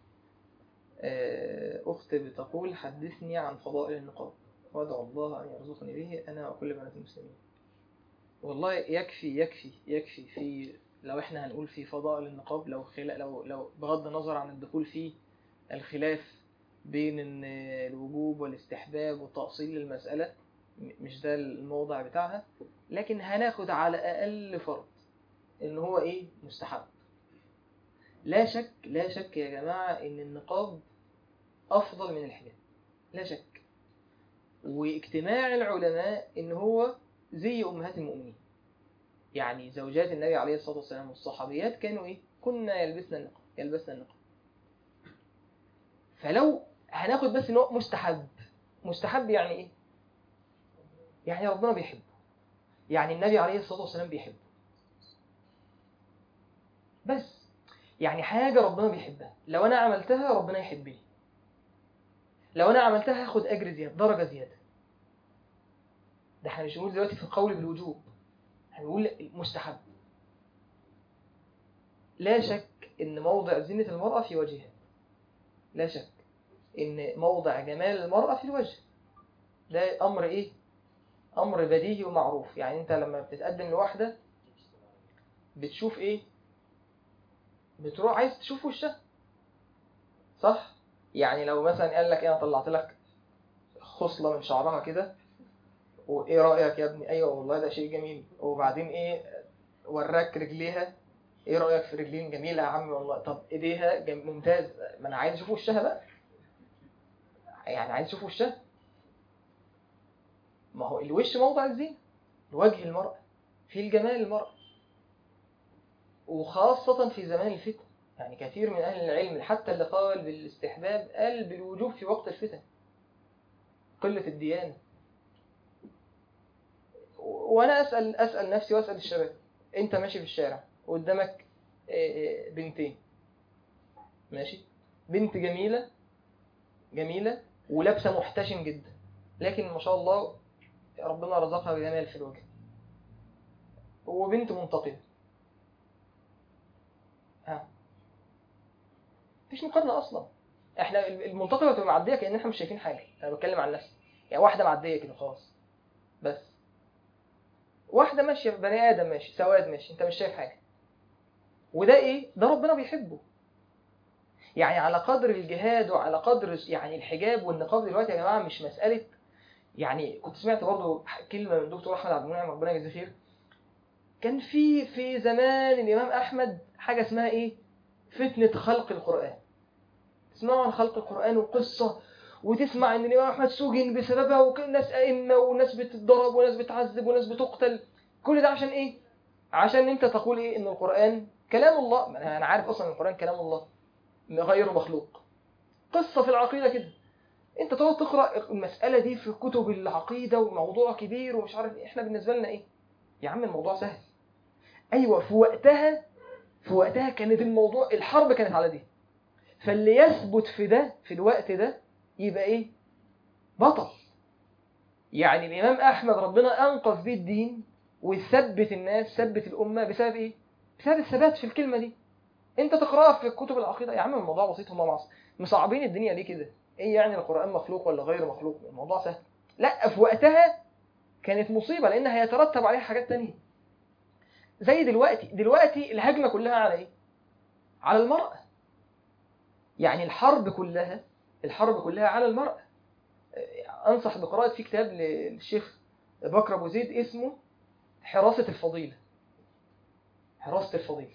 اخت بتقول حدثني عن فضائل النقاب وادعو الله ان يرزقني به انا وكل بنات المسلمين. والله يكفي يكفي يكفي في لو احنا هنقول في فضائل النقاب، لو خلا لو لو بغض النظر عن الدخول في الخلاف بين الوجوب والاستحباب وتأصيل المسألة، مش ده الموضع بتاعها، لكن هناخد على أقل فرض إن هو إيه مستحب. لا شك لا شك يا جماعة إن النقاب أفضل من الحجاب، لا شك. واجتماع العلماء إن هو زي أمهات المؤمنين، يعني زوجات النبي عليه الصلاة والسلام والصحابيات كانوا إيه؟ كنا يلبسنا النقاب يلبسنا النقاب. فلو هناخد بس إنه مستحب، مستحب يعني إيه؟ يعني ربنا بيحبه، يعني النبي عليه الصلاة والسلام بيحبه، بس يعني حاجة ربنا بيحبها، لو أنا عملتها ربنا يحبني، لو أنا عملتها هاخد أجر زيادة، درجة زيادة. ده احنا مش بنقول دلوقتي في القول بالوجوب، هنقول مستحب. لا شك إن موضع زينة المرأة في وجهها، لا شك إن موضع جمال المرأة في الوجه، ده أمر إيه؟ أمر بديهي ومعروف. يعني أنت لما بتتقدم لواحدة بتشوف إيه؟ بتروح عايز تشوف وشها، صح؟ يعني لو مثلا قال لك إيه، أنا طلعت لك خصلة من شعرها كده، وإيه رأيك يا ابني؟ أيوة والله ده شيء جميل. وبعدين إيه، وراك رجليها، إيه رأيك في رجلين؟ جميلة يا عمي والله. طب إيديها جم... ممتاز. ما أنا عايز أشوف وشها بقى، يعني عايز أشوف وشها. ما هو الوش موضع الزينة، الوجه المرأة في الجمال المرأة، وخاصة في زمان الفتن. يعني كثير من أهل العلم حتى اللي قال بالاستحباب قال بالوجوب في وقت الفتن، قلة الديانة. وأنا أسأل أسأل نفسي وأسأل الشباب، أنت ماشي في الشارع وقدامك بنتين، ماشي، بنت جميلة جميلة ولابسة محتشم جدا، لكن ما شاء الله ربنا رزقها بجمال في الوجه، وبنت منتقبة، ها مفيش مقارنة أصلا. احنا المنتقبة بتبقى معدية كأن احنا مش شايفين حاجة. أنا بتكلم عن نفسي، يعني واحدة معدية كده خلاص، بس واحدة ماشية، بني آدم ماشي، سواد ماشي، انت مش شايف حاجة. وده ايه؟ ده ربنا بيحبه. يعني على قدر الجهاد وعلى قدر يعني الحجاب والنقاب دلوقتي يا جماعة مش مسألة. يعني كنت سمعت برضو كلمة من دكتور أحمد عبد المنعم ربنا يجزيه خير، كان في في زمان الإمام أحمد حاجة اسمها إيه؟ فتنة خلق القرآن. تسمعوا عن خلق القرآن وقصة، وتسمع إن الإمام أحمد سجن بسببها، وناس أئمة وناس بتتضرب وناس بتعذب وناس بتقتل. كل ده عشان إيه؟ عشان أنت تقول إيه؟ إن القرآن كلام الله. أنا عارف أصلا إن القرآن كلام الله غير مخلوق. قصة في العقيدة كده، انت تقعد تقرأ المسألة دي في كتب العقيدة وموضوع كبير ومش عارف ايه. احنا بالنسبة لنا ايه يا عم؟ الموضوع سهل. ايوه في وقتها في وقتها كانت الموضوع، الحرب كانت على دي، فاللي يثبت في ده في الوقت ده يبقى ايه؟ بطل. يعني الامام احمد ربنا انقذ بيه الدين وثبت الناس، ثبت الامة بسبب ايه؟ بسبب الثبات في الكلمة دي. انت تقرأها في كتب العقيدة يا عم، الموضوع بسيط. هم مصعبين الدنيا ليه كده؟ ايه يعني القرآن مخلوق ولا غير مخلوق؟ الموضوع سهل. لا، في وقتها كانت مصيبة لأن هيترتب عليها حاجات تانية. زي دلوقتي، دلوقتي الهجمة كلها على ايه؟ على المرأة. يعني الحرب كلها الحرب كلها على المرأة. أنصح بقراءة في كتاب للشيخ بكر أبو زيد اسمه حراسة الفضيلة. حراسة الفضيلة.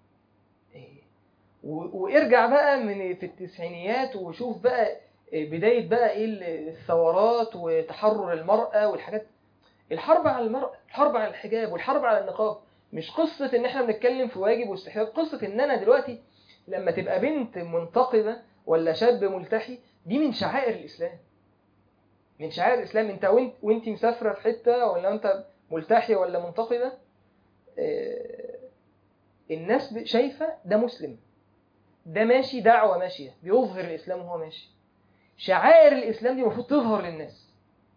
وارجع بقى من في التسعينيات وشوف بقى بداية بقى ايه الثورات وتحرر المرأة والحاجات. الحرب على المرأة، الحرب على الحجاب والحرب على النقاب. مش قصة ان احنا بنتكلم في واجب واستحباب، قصة ان انا دلوقتي لما تبقى بنت منتقبة ولا شاب ملتحي، دي من شعائر الإسلام. من شعائر الإسلام. انت وانت, وانت مسافرة في حتة ولا انت ملتحي ولا منتقبة، الناس شايفة ده مسلم، ده ماشي دعوة ماشية بيظهر الإسلام وهو ماشي. شعائر الإسلام دي المفروض تظهر للناس.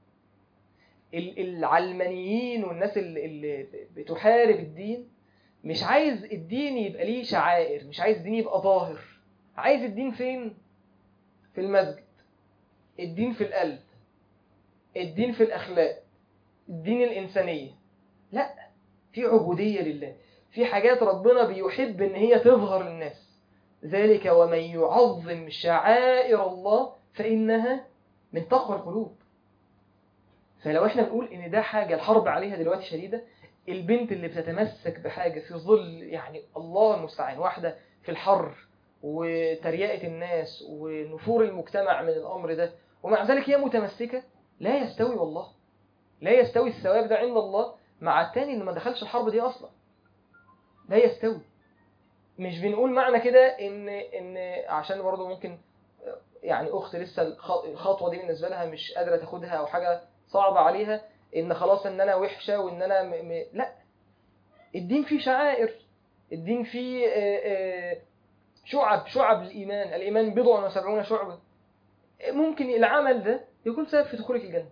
العلمانيين والناس اللي بتحارب الدين مش عايز الدين يبقى ليه شعائر، مش عايز الدين يبقى ظاهر. عايز الدين فين؟ في المسجد. الدين في القلب. الدين في الأخلاق. الدين الإنسانية. لا، في عبودية لله، في حاجات ربنا بيحب إن هي تظهر للناس. ذلك ومن يعظم شعائر الله فإنها من تقوى القلوب. فلو احنا بنقول ان ده حاجة الحرب عليها دلوقتي شديدة، البنت اللي بتتمسك بحاجة في ظل يعني الله المستعان، واحدة في الحر وتريقة الناس ونفور المجتمع من الأمر ده، ومع ذلك هي متمسكة، لا يستوي والله. لا يستوي الثواب ده عند الله مع التاني اللي ما دخلش الحرب دي أصلا. لا يستوي. مش بنقول معنى كده ان ان عشان برضه ممكن يعني اخت لسه الخطوه دي بالنسبه لها مش قادره تاخدها او حاجه صعبه عليها، ان خلاص ان انا وحشه وان انا م... م... لا. الدين فيه شعائر. الدين فيه شعب شعب الايمان. الايمان بضع وسبعون شعبه. ممكن العمل ده يكون سبب في دخولك الجنه.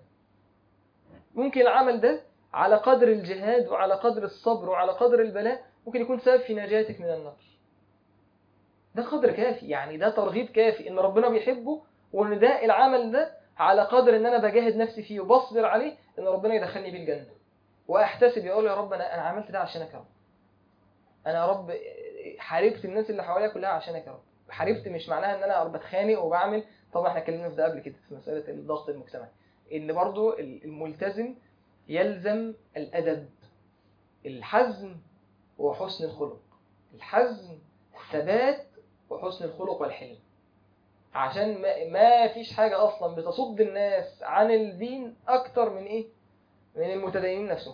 ممكن العمل ده على قدر الجهاد وعلى قدر الصبر وعلى قدر البلاء ممكن يكون سبب في نجاتك من النار. ده قدر كافي، يعني ده ترغيب كافي ان ربنا بيحبه، وان ده العمل ده على قدر ان انا بجاهد نفسي فيه وبصبر عليه ان ربنا يدخلني بيه الجنه. واحتسب يقول يا رب انا انا عملت ده عشانك يا رب. انا يا رب حاربت الناس اللي حواليا كلها عشانك يا رب. حاربت مش معناها ان انا بتخانق وبعمل. طبعا احنا اتكلمنا في ده قبل كده في مساله الضغط المجتمعي، ان برضو الملتزم يلزم الادب، الحزم وحسن الخلق. الحزم الثبات وحسن الخلق والحلم. عشان ما, ما فيش حاجة أصلا بتصد الناس عن الدين أكتر من إيه؟ من المتدينين نفسهم.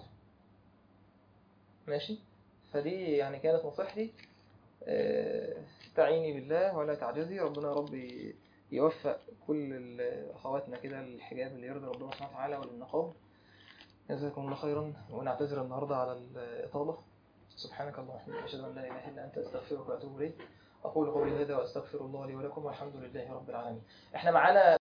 ماشي؟ فدي يعني كانت نصيحتي. استعيني بالله ولا تعجزي. ربنا يا رب يوفق كل أخواتنا كده للحجاب اللي يرضي ربنا سبحانه وتعالى وللنقاب. جزاكم الله خيرا، ونعتذر النهاردة على الإطالة. سبحانك اللهم وبحمدك أشهد أن لا إله إلا أنت أستغفرك وأتوب إليك. أقول قولي هذا وأستغفر الله لي ولكم والحمد لله رب العالمين. إحنا معانا